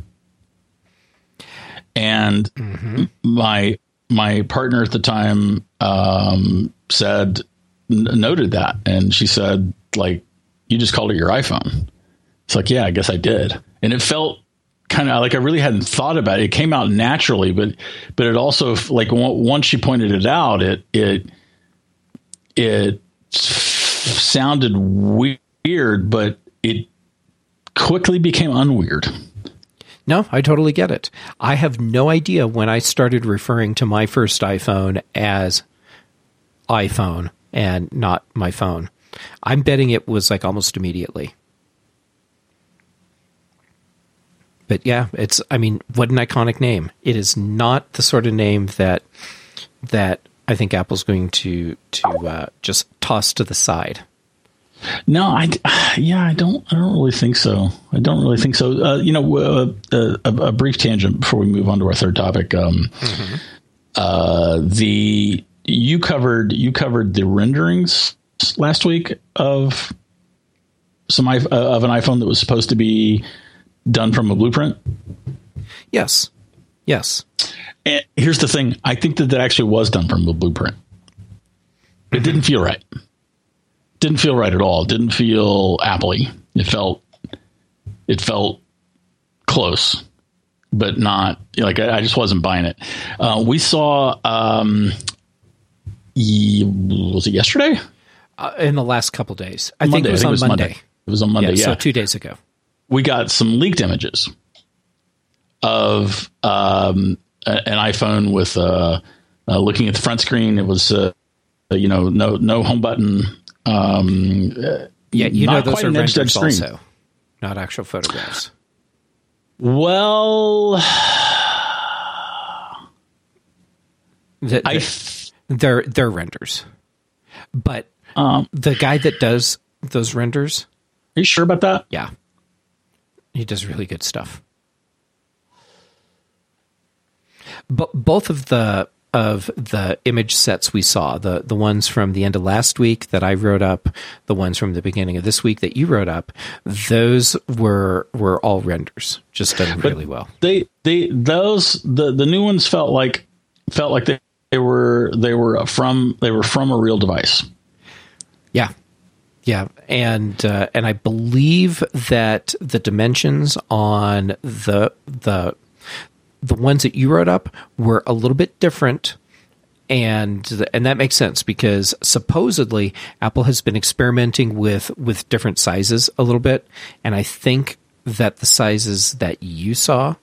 And mm-hmm. my my partner at the time um, said, n- noted that. And she said, like, you just called it your iPhone. It's like, yeah, I guess I did. And it felt kind of like I really hadn't thought about it. It came out naturally, but but it also, like, once she pointed it out, it it it sounded weird, but it quickly became unweird. No, I totally get it. I have no idea when I started referring to my first iPhone as iPhone and not my phone. I'm betting it was like almost immediately. But yeah, it's, I mean, what an iconic name. It is not the sort of name that that I think Apple's going to to uh, just toss to the side. No, I, yeah, I don't, I don't really think so. I don't really think so. Uh, you know, uh, uh, a, a brief tangent before we move on to our third topic. Um, mm-hmm. uh, the, you covered, you covered the renderings last week of some, uh, of an iPhone that was supposed to be done from a blueprint. Yes. Yes. And here's the thing. I think that that actually was done from a blueprint. It mm-hmm. didn't feel right. Didn't feel right at all. Didn't feel Apple-y. It felt, it felt close, but not like I, I just wasn't buying it. Uh, we saw, um, ye, was it yesterday? Uh, in the last couple days, I Monday. think it was think on it was Monday. Monday. It was on Monday. Yeah, yeah, so two days ago. We got some leaked images of um, an iPhone with uh, uh, looking at the front screen. It was, uh, you know, no no home button. Um, yeah, you know those are renders also, not actual photographs. Well, the, the, I they're they're renders, but um, the guy that does those renders, are you sure about that? Yeah, he does really good stuff. But both of the of the image sets we saw, the the ones from the end of last week that I wrote up, the ones from the beginning of this week that you wrote up, those were were all renders, just done but really well. They they those the the new ones felt like felt like they, they were they were from they were from a real device. Yeah. Yeah, and uh, and I believe that the dimensions on the the the ones that you wrote up were a little bit different, and and that makes sense because supposedly Apple has been experimenting with with different sizes a little bit, and I think that the sizes that you saw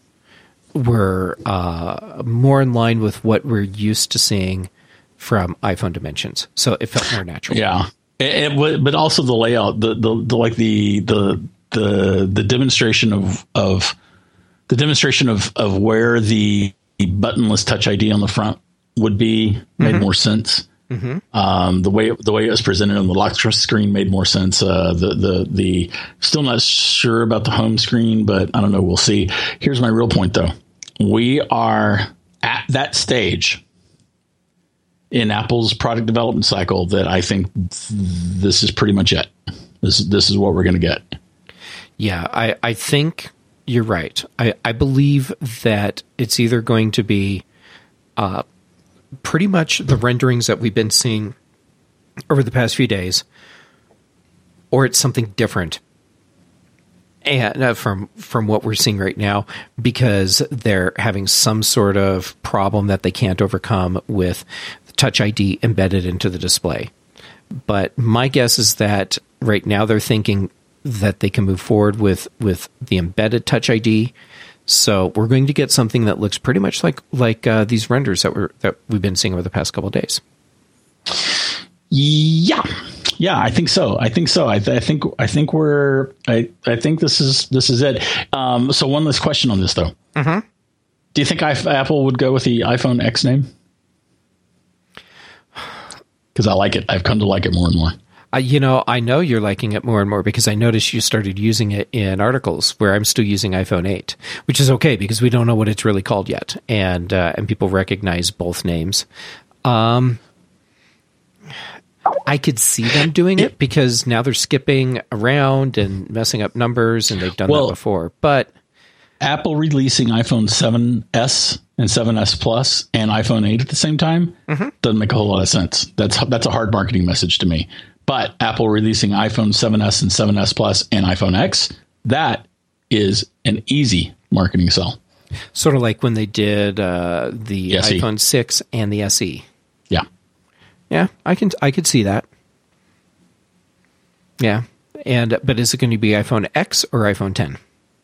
were uh, more in line with what we're used to seeing from iPhone dimensions, so it felt more natural. Yeah, it, it, but also the layout, the, the the like the the the the demonstration of of. The demonstration of, of where the buttonless Touch I D on the front would be made mm-hmm. more sense. Mm-hmm. Um, the way the way it was presented on the lock screen made more sense. Uh, the the the still not sure about the home screen, but I don't know. We'll see. Here's my real point, though. We are at that stage in Apple's product development cycle that I think this is pretty much it. This this is what we're going to get. Yeah, I I think. You're right. I, I believe that it's either going to be uh, pretty much the renderings that we've been seeing over the past few days, or it's something different and uh, from from what we're seeing right now, because they're having some sort of problem that they can't overcome with Touch I D embedded into the display. But my guess is that right now they're thinking that they can move forward with, with the embedded Touch I D. So we're going to get something that looks pretty much like like uh, these renders that we're that we've been seeing over the past couple of days. Yeah. Yeah, I think so. I think so. I, th- I think I think we're I, I think this is this is it. Um, so one last question on this though. Mm-hmm. Do you think I- Apple would go with the iPhone X name? Because I like it. I've come to like it more and more. Uh, you know, I know you're liking it more and more because I noticed you started using it in articles where I'm still using iPhone eight, which is okay because we don't know what it's really called yet, and uh, and people recognize both names. Um, I could see them doing it because now they're skipping around and messing up numbers, and they've done well, that before. But Apple releasing iPhone seven S and seven S Plus and iPhone eight at the same time mm-hmm. doesn't make a whole lot of sense. That's that's a hard marketing message to me. But Apple releasing iPhone seven S and seven S Plus and iPhone X, that is an easy marketing sell. Sort of like when they did uh, the S E. iPhone six and the S E. Yeah. Yeah, I can I could see that. Yeah. And but is it going to be iPhone X or iPhone ten?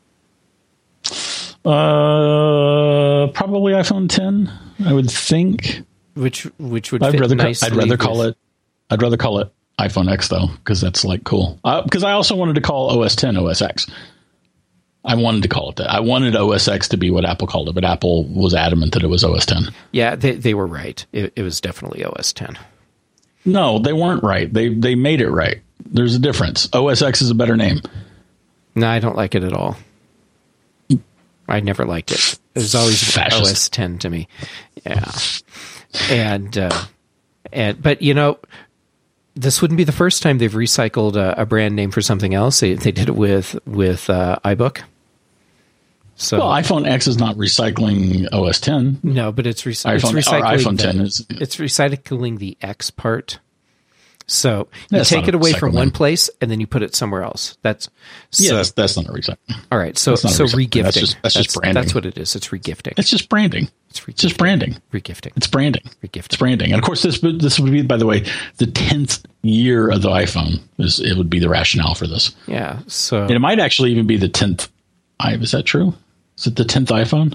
Uh, probably iPhone ten, I would think. Which which would I'd fit rather nicely. I'd rather call with, it I'd rather call it iPhone X though, because that's like cool. Because uh, I also wanted to call O S ten O S X. I wanted to call it that. I wanted O S X to be what Apple called it, but Apple was adamant that it was O S ten. Yeah, they they were right. It, it was definitely O S ten. No, they weren't right. They they made it right. There's a difference. O S X is a better name. No, I don't like it at all. I never liked it. It was always Fascist. O S ten to me. Yeah, and uh, and but you know, this wouldn't be the first time they've recycled a, a brand name for something else. They they did it with with uh, iBook. So well, iPhone X is not recycling O S ten. No, but it's, re- iPhone, it's recycling iPhone the, ten is it's recycling the X part. So you That's take not it away a from recycling. one place and then you put it somewhere else. That's so, yeah, that's, that's not a recycling. all right. So That's not a so recycling. regifting. That's just- that's just branding. That's what it is. It's regifting. It's just branding. It's, regifting. It's just branding. Regifting. It's branding. Regifting. It's branding. And of course, this this would be, by the way, the tenth year of the iPhone. Is it would be the rationale for this. Yeah. So And it might actually even be the tenth. I Is that true? Is it the tenth iPhone?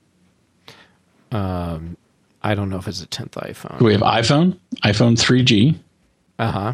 um, I don't know if it's a tenth iPhone. We have iPhone, iPhone three G, Uh huh.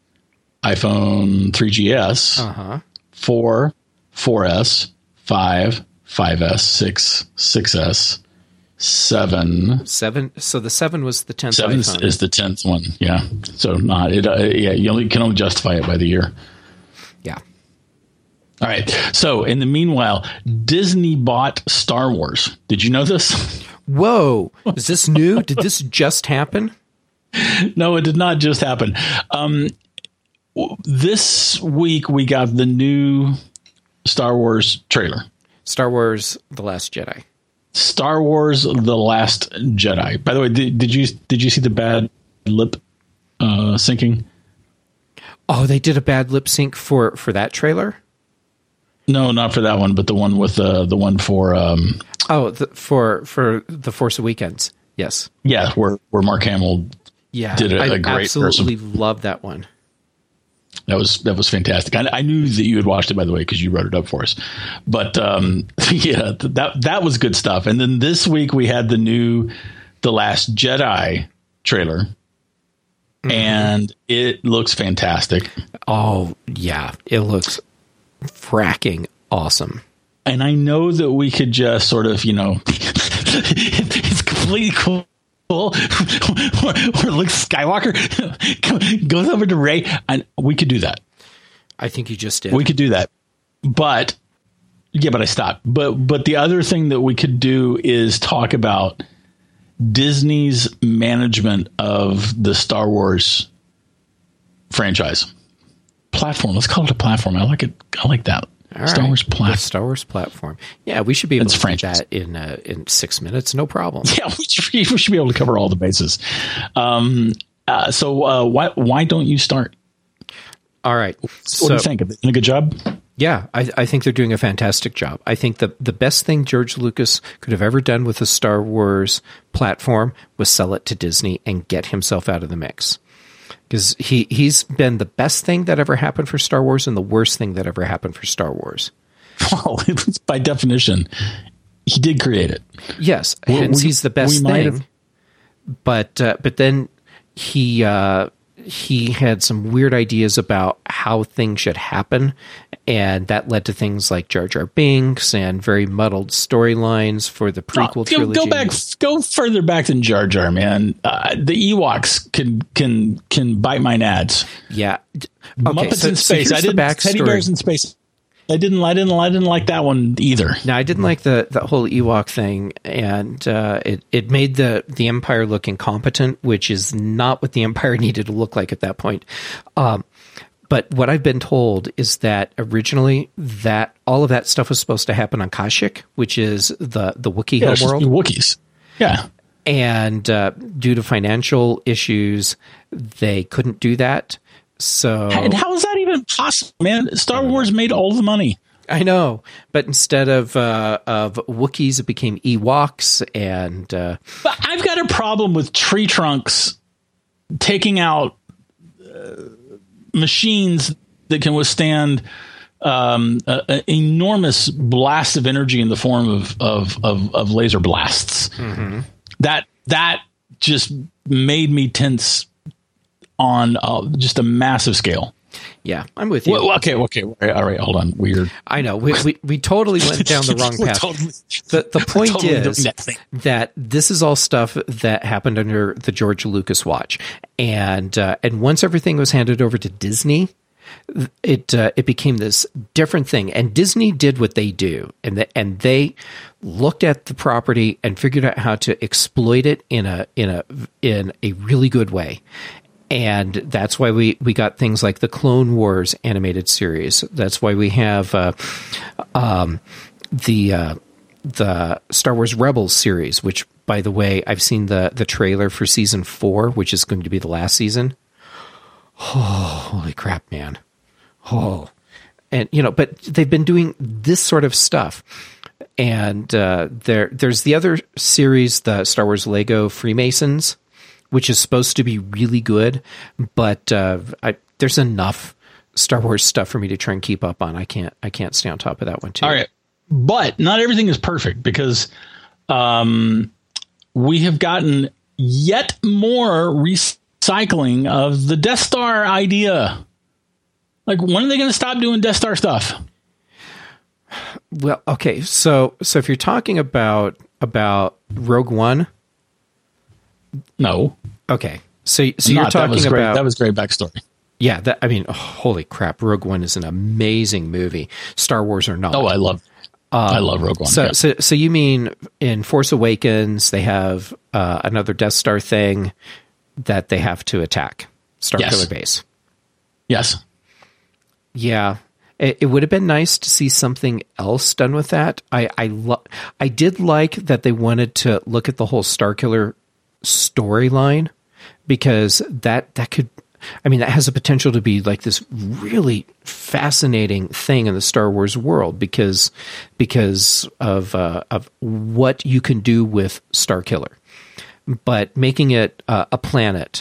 iPhone three G S, Uh huh. four, four S, five, five S, six, six S, seven. Seven. So the seven was the tenth Seven iPhone. is the tenth one. Yeah. So not it. Uh, yeah. You only can only justify it by the year. Yeah. All right. So in the meanwhile, Disney bought Star Wars. Did you know this? Whoa! Is this new? Did this just happen? No, it did not just happen. Um, w- this week we got the new Star Wars trailer. Star Wars: The Last Jedi. Star Wars: The Last Jedi. By the way, did, did you did you see the bad lip uh, syncing? Oh, they did a bad lip sync for for that trailer. No, not for that one, but the one with uh, the one for um, Oh, the, for for the Force Awakens. Yes. yeah, where where Mark Hamill Yeah, did a, I a great absolutely person. love that one. That was that was fantastic. I, I knew that you had watched it, by the way, because you wrote it up for us. But um, yeah, that that was good stuff. And then this week we had the new The Last Jedi trailer, mm-hmm. and it looks fantastic. Oh yeah, it looks fracking awesome. And I know that we could just sort of, you know, it's completely cool. Or, or Luke Skywalker goes over to Rey, and we could do that. I think you just did. We could do that, but yeah, but I stopped. But but the other thing that we could do is talk about Disney's management of the Star Wars franchise platform. Let's call it a platform. I like it. I like that. All Star right. Wars platform. The Star Wars platform. Yeah, we should be able It's to franchise. do that in uh, in six minutes. No problem. Yeah, we should, we should be able to cover all the bases. Um, uh, so uh, why why don't you start? All right. What So, do you think? Are they doing a good job? yeah, I, I think they're doing a fantastic job. I think the the best thing George Lucas could have ever done with the Star Wars platform was sell it to Disney and get himself out of the mix. Because he, he's been the best thing that ever happened for Star Wars and the worst thing that ever happened for Star Wars. Well, by definition, he did create it. Yes, We- hence we- he's the best we might thing. have- But uh, but then he uh, he had some weird ideas about how things should happen, and that led to things like Jar Jar Binks and very muddled storylines for the prequel oh, go, trilogy. Go back, go further back than Jar Jar, man. Uh, the Ewoks can can can bite my nads. Yeah, okay, Muppets so, in space. So I didn't. Teddy bears in space. I didn't. I didn't. I didn't like that one either. No, I didn't like the, the whole Ewok thing, and uh, it it made the the Empire look incompetent, which is not what the Empire needed to look like at that point. Um, but what I've been told is that originally that all of that stuff was supposed to happen on Kashyyyk, which is the the Wookiee yeah, homeworld. Wookiees, yeah. And uh, due to financial issues, they couldn't do that. So, and how is that even possible, man? Star Wars made all the money. I know, but instead of uh, of Wookiees, it became Ewoks, and uh, but I've got a problem with tree trunks taking out uh, machines that can withstand um, an enormous blast of energy in the form of of of, of laser blasts. Mm-hmm. That that just made me tense on uh, just a massive scale. Yeah, I'm with you. Well, okay, okay, all right, hold on. Weird. I know we we, we totally went down the wrong path. totally, the the point totally is that, that this is all stuff that happened under the George Lucas watch, and uh, and once everything was handed over to Disney, it uh, it became this different thing. And Disney did what they do, and the, and they looked at the property and figured out how to exploit it in a in a in a really good way. And that's why we, we got things like the Clone Wars animated series. That's why we have uh, um, the uh, the Star Wars Rebels series, which, by the way, I've seen the, the trailer for season four, which is going to be the last season. Oh, holy crap, man. Oh. And, you know, but they've been doing this sort of stuff. And uh, there there's the other series, the Star Wars Lego Freemasons, which is supposed to be really good, but uh, I, there's enough Star Wars stuff for me to try and keep up on. I can't I can't stay on top of that one too. All right, but not everything is perfect, because um, we have gotten yet more recycling of the Death Star idea. Like, when are they going to stop doing Death Star stuff? Well, okay, so so if you're talking about about Rogue One. No. Okay. So so Not, you're talking that was great, about that was great backstory. Yeah, that I mean, oh, holy crap! Rogue One is an amazing movie. Star Wars or not? Oh, I love, um, I love Rogue One. So yeah. so so you mean in Force Awakens they have uh, another Death Star thing that they have to attack Starkiller yes. Base? Yes. Yeah. It, it would have been nice to see something else done with that. I I lo- I did like that they wanted to look at the whole Starkiller storyline, because that that could I mean that has the potential to be like this really fascinating thing in the Star Wars world, because because of uh, of what you can do with Starkiller, but making it uh, a planet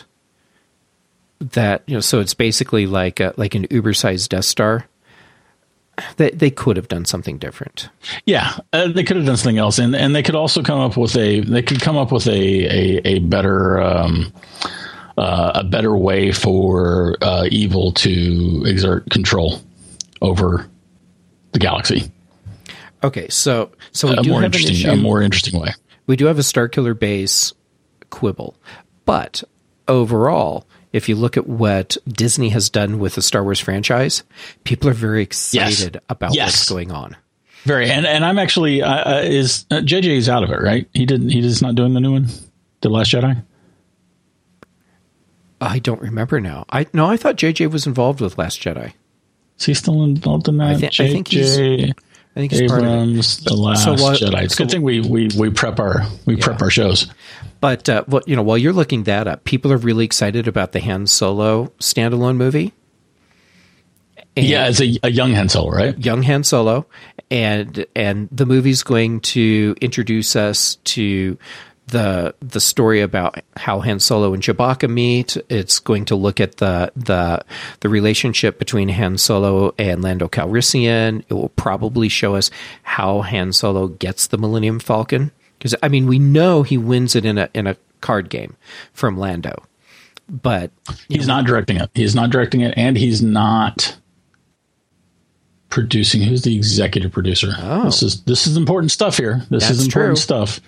that, you know, so it's basically like a, like an uber-sized Death Star. They they could have done something different. Yeah, uh, they could have done something else, and and they could also come up with a they could come up with a a, a better um, uh, a better way for uh, evil to exert control over the galaxy. Okay, so so we a do more have an interesting issue. a more interesting way. We do have a Starkiller Base quibble, but overall, if you look at what Disney has done with the Star Wars franchise, people are very excited yes. about yes. what's going on. Very, and and I'm actually uh, uh, is uh, J J is out of it, right? He didn't. He is not doing the new one, The Last Jedi. I don't remember now. I no, I thought J J was involved with Last Jedi. Is he still involved in that? I, th- J J I think he's. I think he's Abrams, part of it. The Last so, uh, Jedi. It's a so, good thing we we we prep our we yeah. prep our shows. But uh, well, you know, while you're looking that up, people are really excited about the Han Solo standalone movie. And yeah, it's a, a young Han Solo, right? Young Han Solo, and and the movie's going to introduce us to the the story about how Han Solo and Chewbacca meet. It's going to look at the the the relationship between Han Solo and Lando Calrissian. It will probably show us how Han Solo gets the Millennium Falcon, because I mean we know he wins it in a in a card game from Lando. but he's know, not directing it. He's not directing it, and he's not producing. Who's the executive producer? Oh. This is this is important stuff here. This That's is important true. stuff.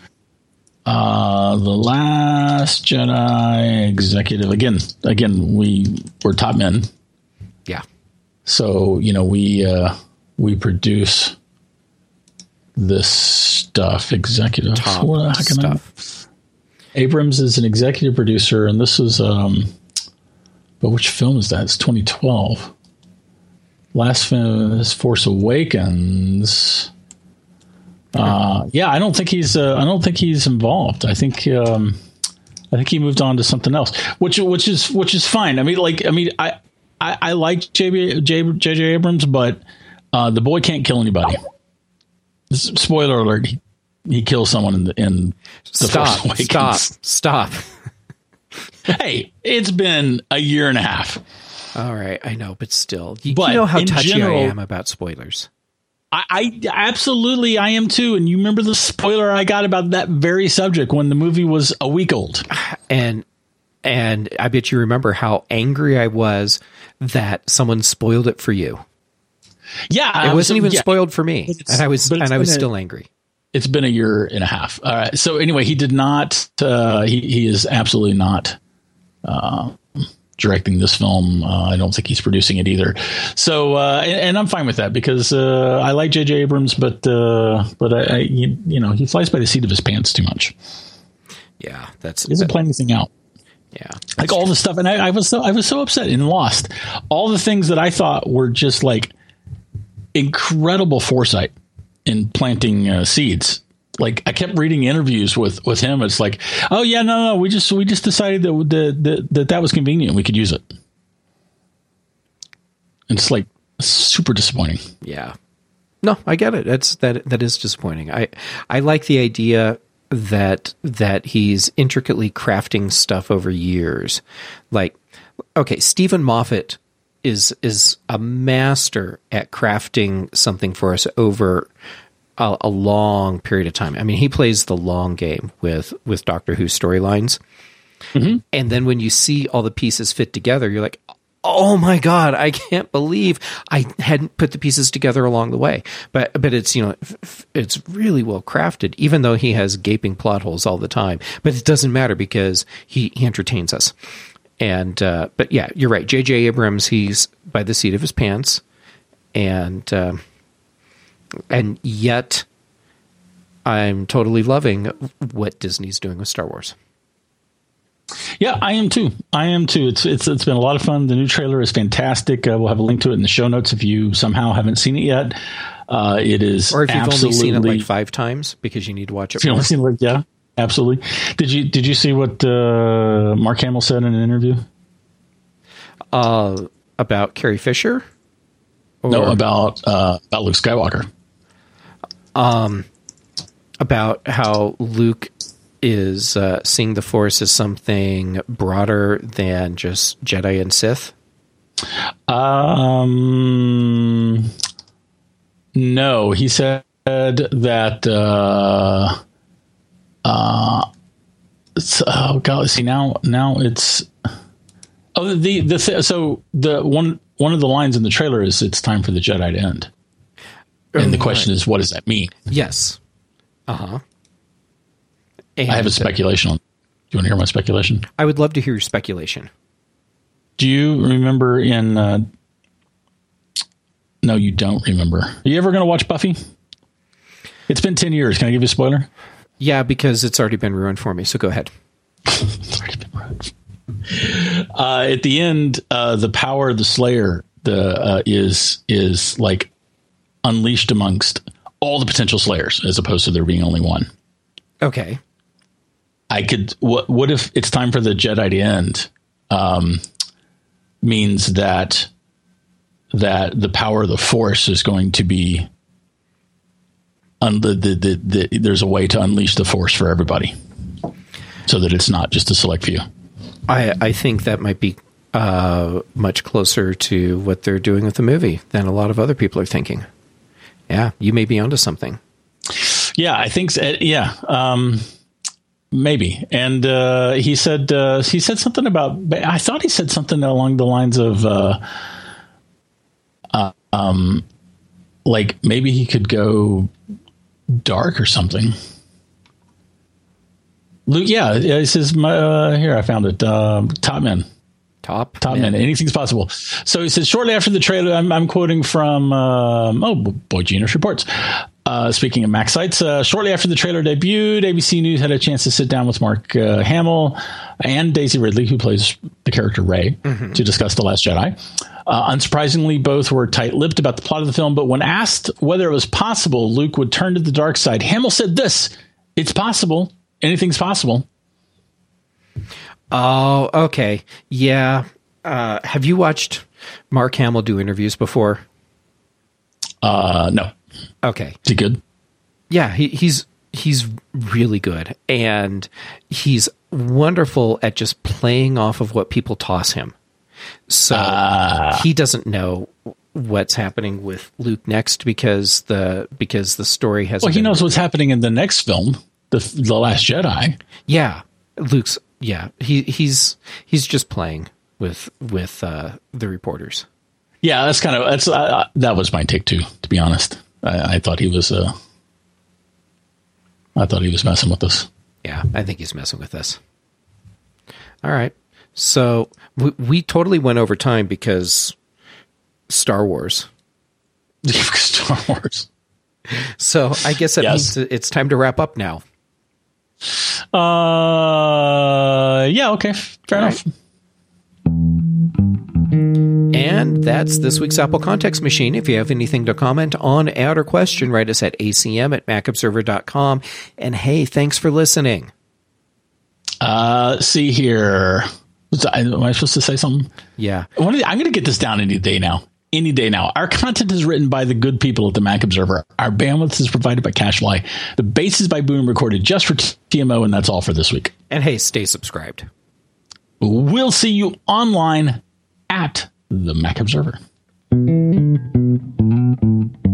Uh, The Last Jedi executive. Again, again, we we're top men. Yeah. So you know we uh, we produce this stuff. Executive Top what the heck am I- stuff. Abrams is an executive producer, and this is um, but which film is that? It's twenty twelve. Last film is Force Awakens. Uh, yeah, I don't think he's. Uh, I don't think he's involved. I think. Um, I think he moved on to something else, which which is which is fine. I mean, like, I mean, I I, I like J J J Abrams, but uh, the boy can't kill anybody. Spoiler alert: he, he kills someone in the in the Stop! Force Awakens. Stop! Stop! Hey, it's been a year and a half. All right, I know, but still, you, But you know how in touchy general- I am about spoilers. I, I absolutely I am too. And you remember the spoiler I got about that very subject when the movie was a week old. And and I bet you remember how angry I was that someone spoiled it for you. Yeah, It I wasn't was- even yeah. spoiled for me, But it's- and I was but it's and I was been a- still angry. It's been a year and a half. All right. So anyway, he did not. Uh, he he is absolutely not uh, directing this film. Uh, I don't think he's producing it either. So uh, and, and I'm fine with that because uh, I like J J Abrams, but uh, but I, I you, you know he flies by the seat of his pants too much. Yeah, that's He doesn't that, plan anything out. yeah. Like all the stuff, and I, I was so I was so upset in Lost. All the things that I thought were just like incredible foresight in planting uh, seeds. Like I kept reading interviews with, with him. It's like, oh yeah, no, no, we just we just decided that that that, that, that was convenient. We could use it. And it's like super disappointing. Yeah. No, I get it. That's that that is disappointing. I I like the idea that that he's intricately crafting stuff over years. Like, okay, Stephen Moffat is is a master at crafting something for us over a, a long period of time. I mean, he plays the long game with with Doctor Who storylines. Mm-hmm. And then when you see all the pieces fit together, you're like, oh my God, I can't believe I hadn't put the pieces together along the way. But but it's, you know, it's really well crafted, even though he has gaping plot holes all the time. But it doesn't matter because he, he entertains us. And uh, but yeah, you're right. J J Abrams, he's by the seat of his pants, and uh, and yet I'm totally loving what Disney's doing with Star Wars. Yeah, I am too. I am too. It's it's it's been a lot of fun. The new trailer is fantastic. Uh, we'll have a link to it in the show notes if you somehow haven't seen it yet. Uh, it is, or if you've absolutely, only seen it like five times because you need to watch it. If you've more. only seen it, like, yeah, absolutely. Did you did you see what uh, Mark Hamill said in an interview? Uh, about Carrie Fisher? Or No, about uh, about Luke Skywalker. Um, about how Luke is uh, seeing the Force as something broader than just Jedi and Sith? Um, no, he said that. Uh, uh, it's, oh God, see now, now it's. Oh, the the th- so the one one of the lines in the trailer is "It's time for the Jedi to end," and the question is, what does that mean? Yes. Uh huh. I have a speculation on. Do you want to hear my speculation? I would love to hear your speculation. Do you remember in? Uh, no, you don't remember. Are you ever going to watch Buffy? It's been ten years. Can I give you a spoiler? Yeah, because it's already been ruined for me. So go ahead. It's already been ruined. Uh, at the end, uh, the power of the Slayer the uh, is is like unleashed amongst all the potential Slayers, as opposed to there being only one. Okay. I could. What? What if it's time for the Jedi to end? Um, means that that the power of the Force is going to be. Un- the, the, the, the, there's a way to unleash the Force for everybody, so that it's not just a select few. I I think that might be uh, much closer to what they're doing with the movie than a lot of other people are thinking. Yeah, you may be onto something. Yeah, I think so. Yeah. Um, maybe. And uh, he said uh, he said something about. I thought he said something along the lines of, uh, uh, um, like maybe he could go dark or something. Luke, yeah, he says. My, uh, here, I found it. Uh, top men. Top, top men. Anything's possible. So he says shortly after the trailer. I'm, I'm quoting from. Um, oh, Boy Genius reports. Uh, speaking of Mac sites, uh, shortly after the trailer debuted, A B C News had a chance to sit down with Mark uh, Hamill and Daisy Ridley, who plays the character Rey, mm-hmm. to discuss The Last Jedi. Uh, unsurprisingly, both were tight-lipped about the plot of the film, but when asked whether it was possible Luke would turn to the dark side, Hamill said this: "It's possible. Anything's possible." Oh, okay. Yeah. Uh, have you watched Mark Hamill do interviews before? Uh, no. Okay. Is he good? Yeah, he, he's he's really good, and he's wonderful at just playing off of what people toss him. So uh, he doesn't know what's happening with Luke next because the because the story has. Well, he knows what's happening in the next film, the the Last Jedi. Yeah, Luke's. Yeah, he he's he's just playing with with uh, the reporters. Yeah, that's kind of that's uh, that was my take too. To be honest. I, I thought he was. Uh, I thought he was messing with us. Yeah, I think he's messing with us. All right, so we, we totally went over time because Star Wars. Star Wars. So I guess that yes. means it's time to wrap up now. Uh, yeah. Okay. Fair All enough. Right. And that's this week's Apple Context Machine. If you have anything to comment on, add, or question, write us at A C M at mac observer dot com. And hey, thanks for listening. Uh, see here. Am I supposed to say something? Yeah. I'm going to get this down any day now. Any day now. Our content is written by the good people at the Mac Observer. Our bandwidth is provided by CacheFly. The bass is by Boom, recorded just for T M O, and that's all for this week. And hey, stay subscribed. We'll see you online at the Mac Observer.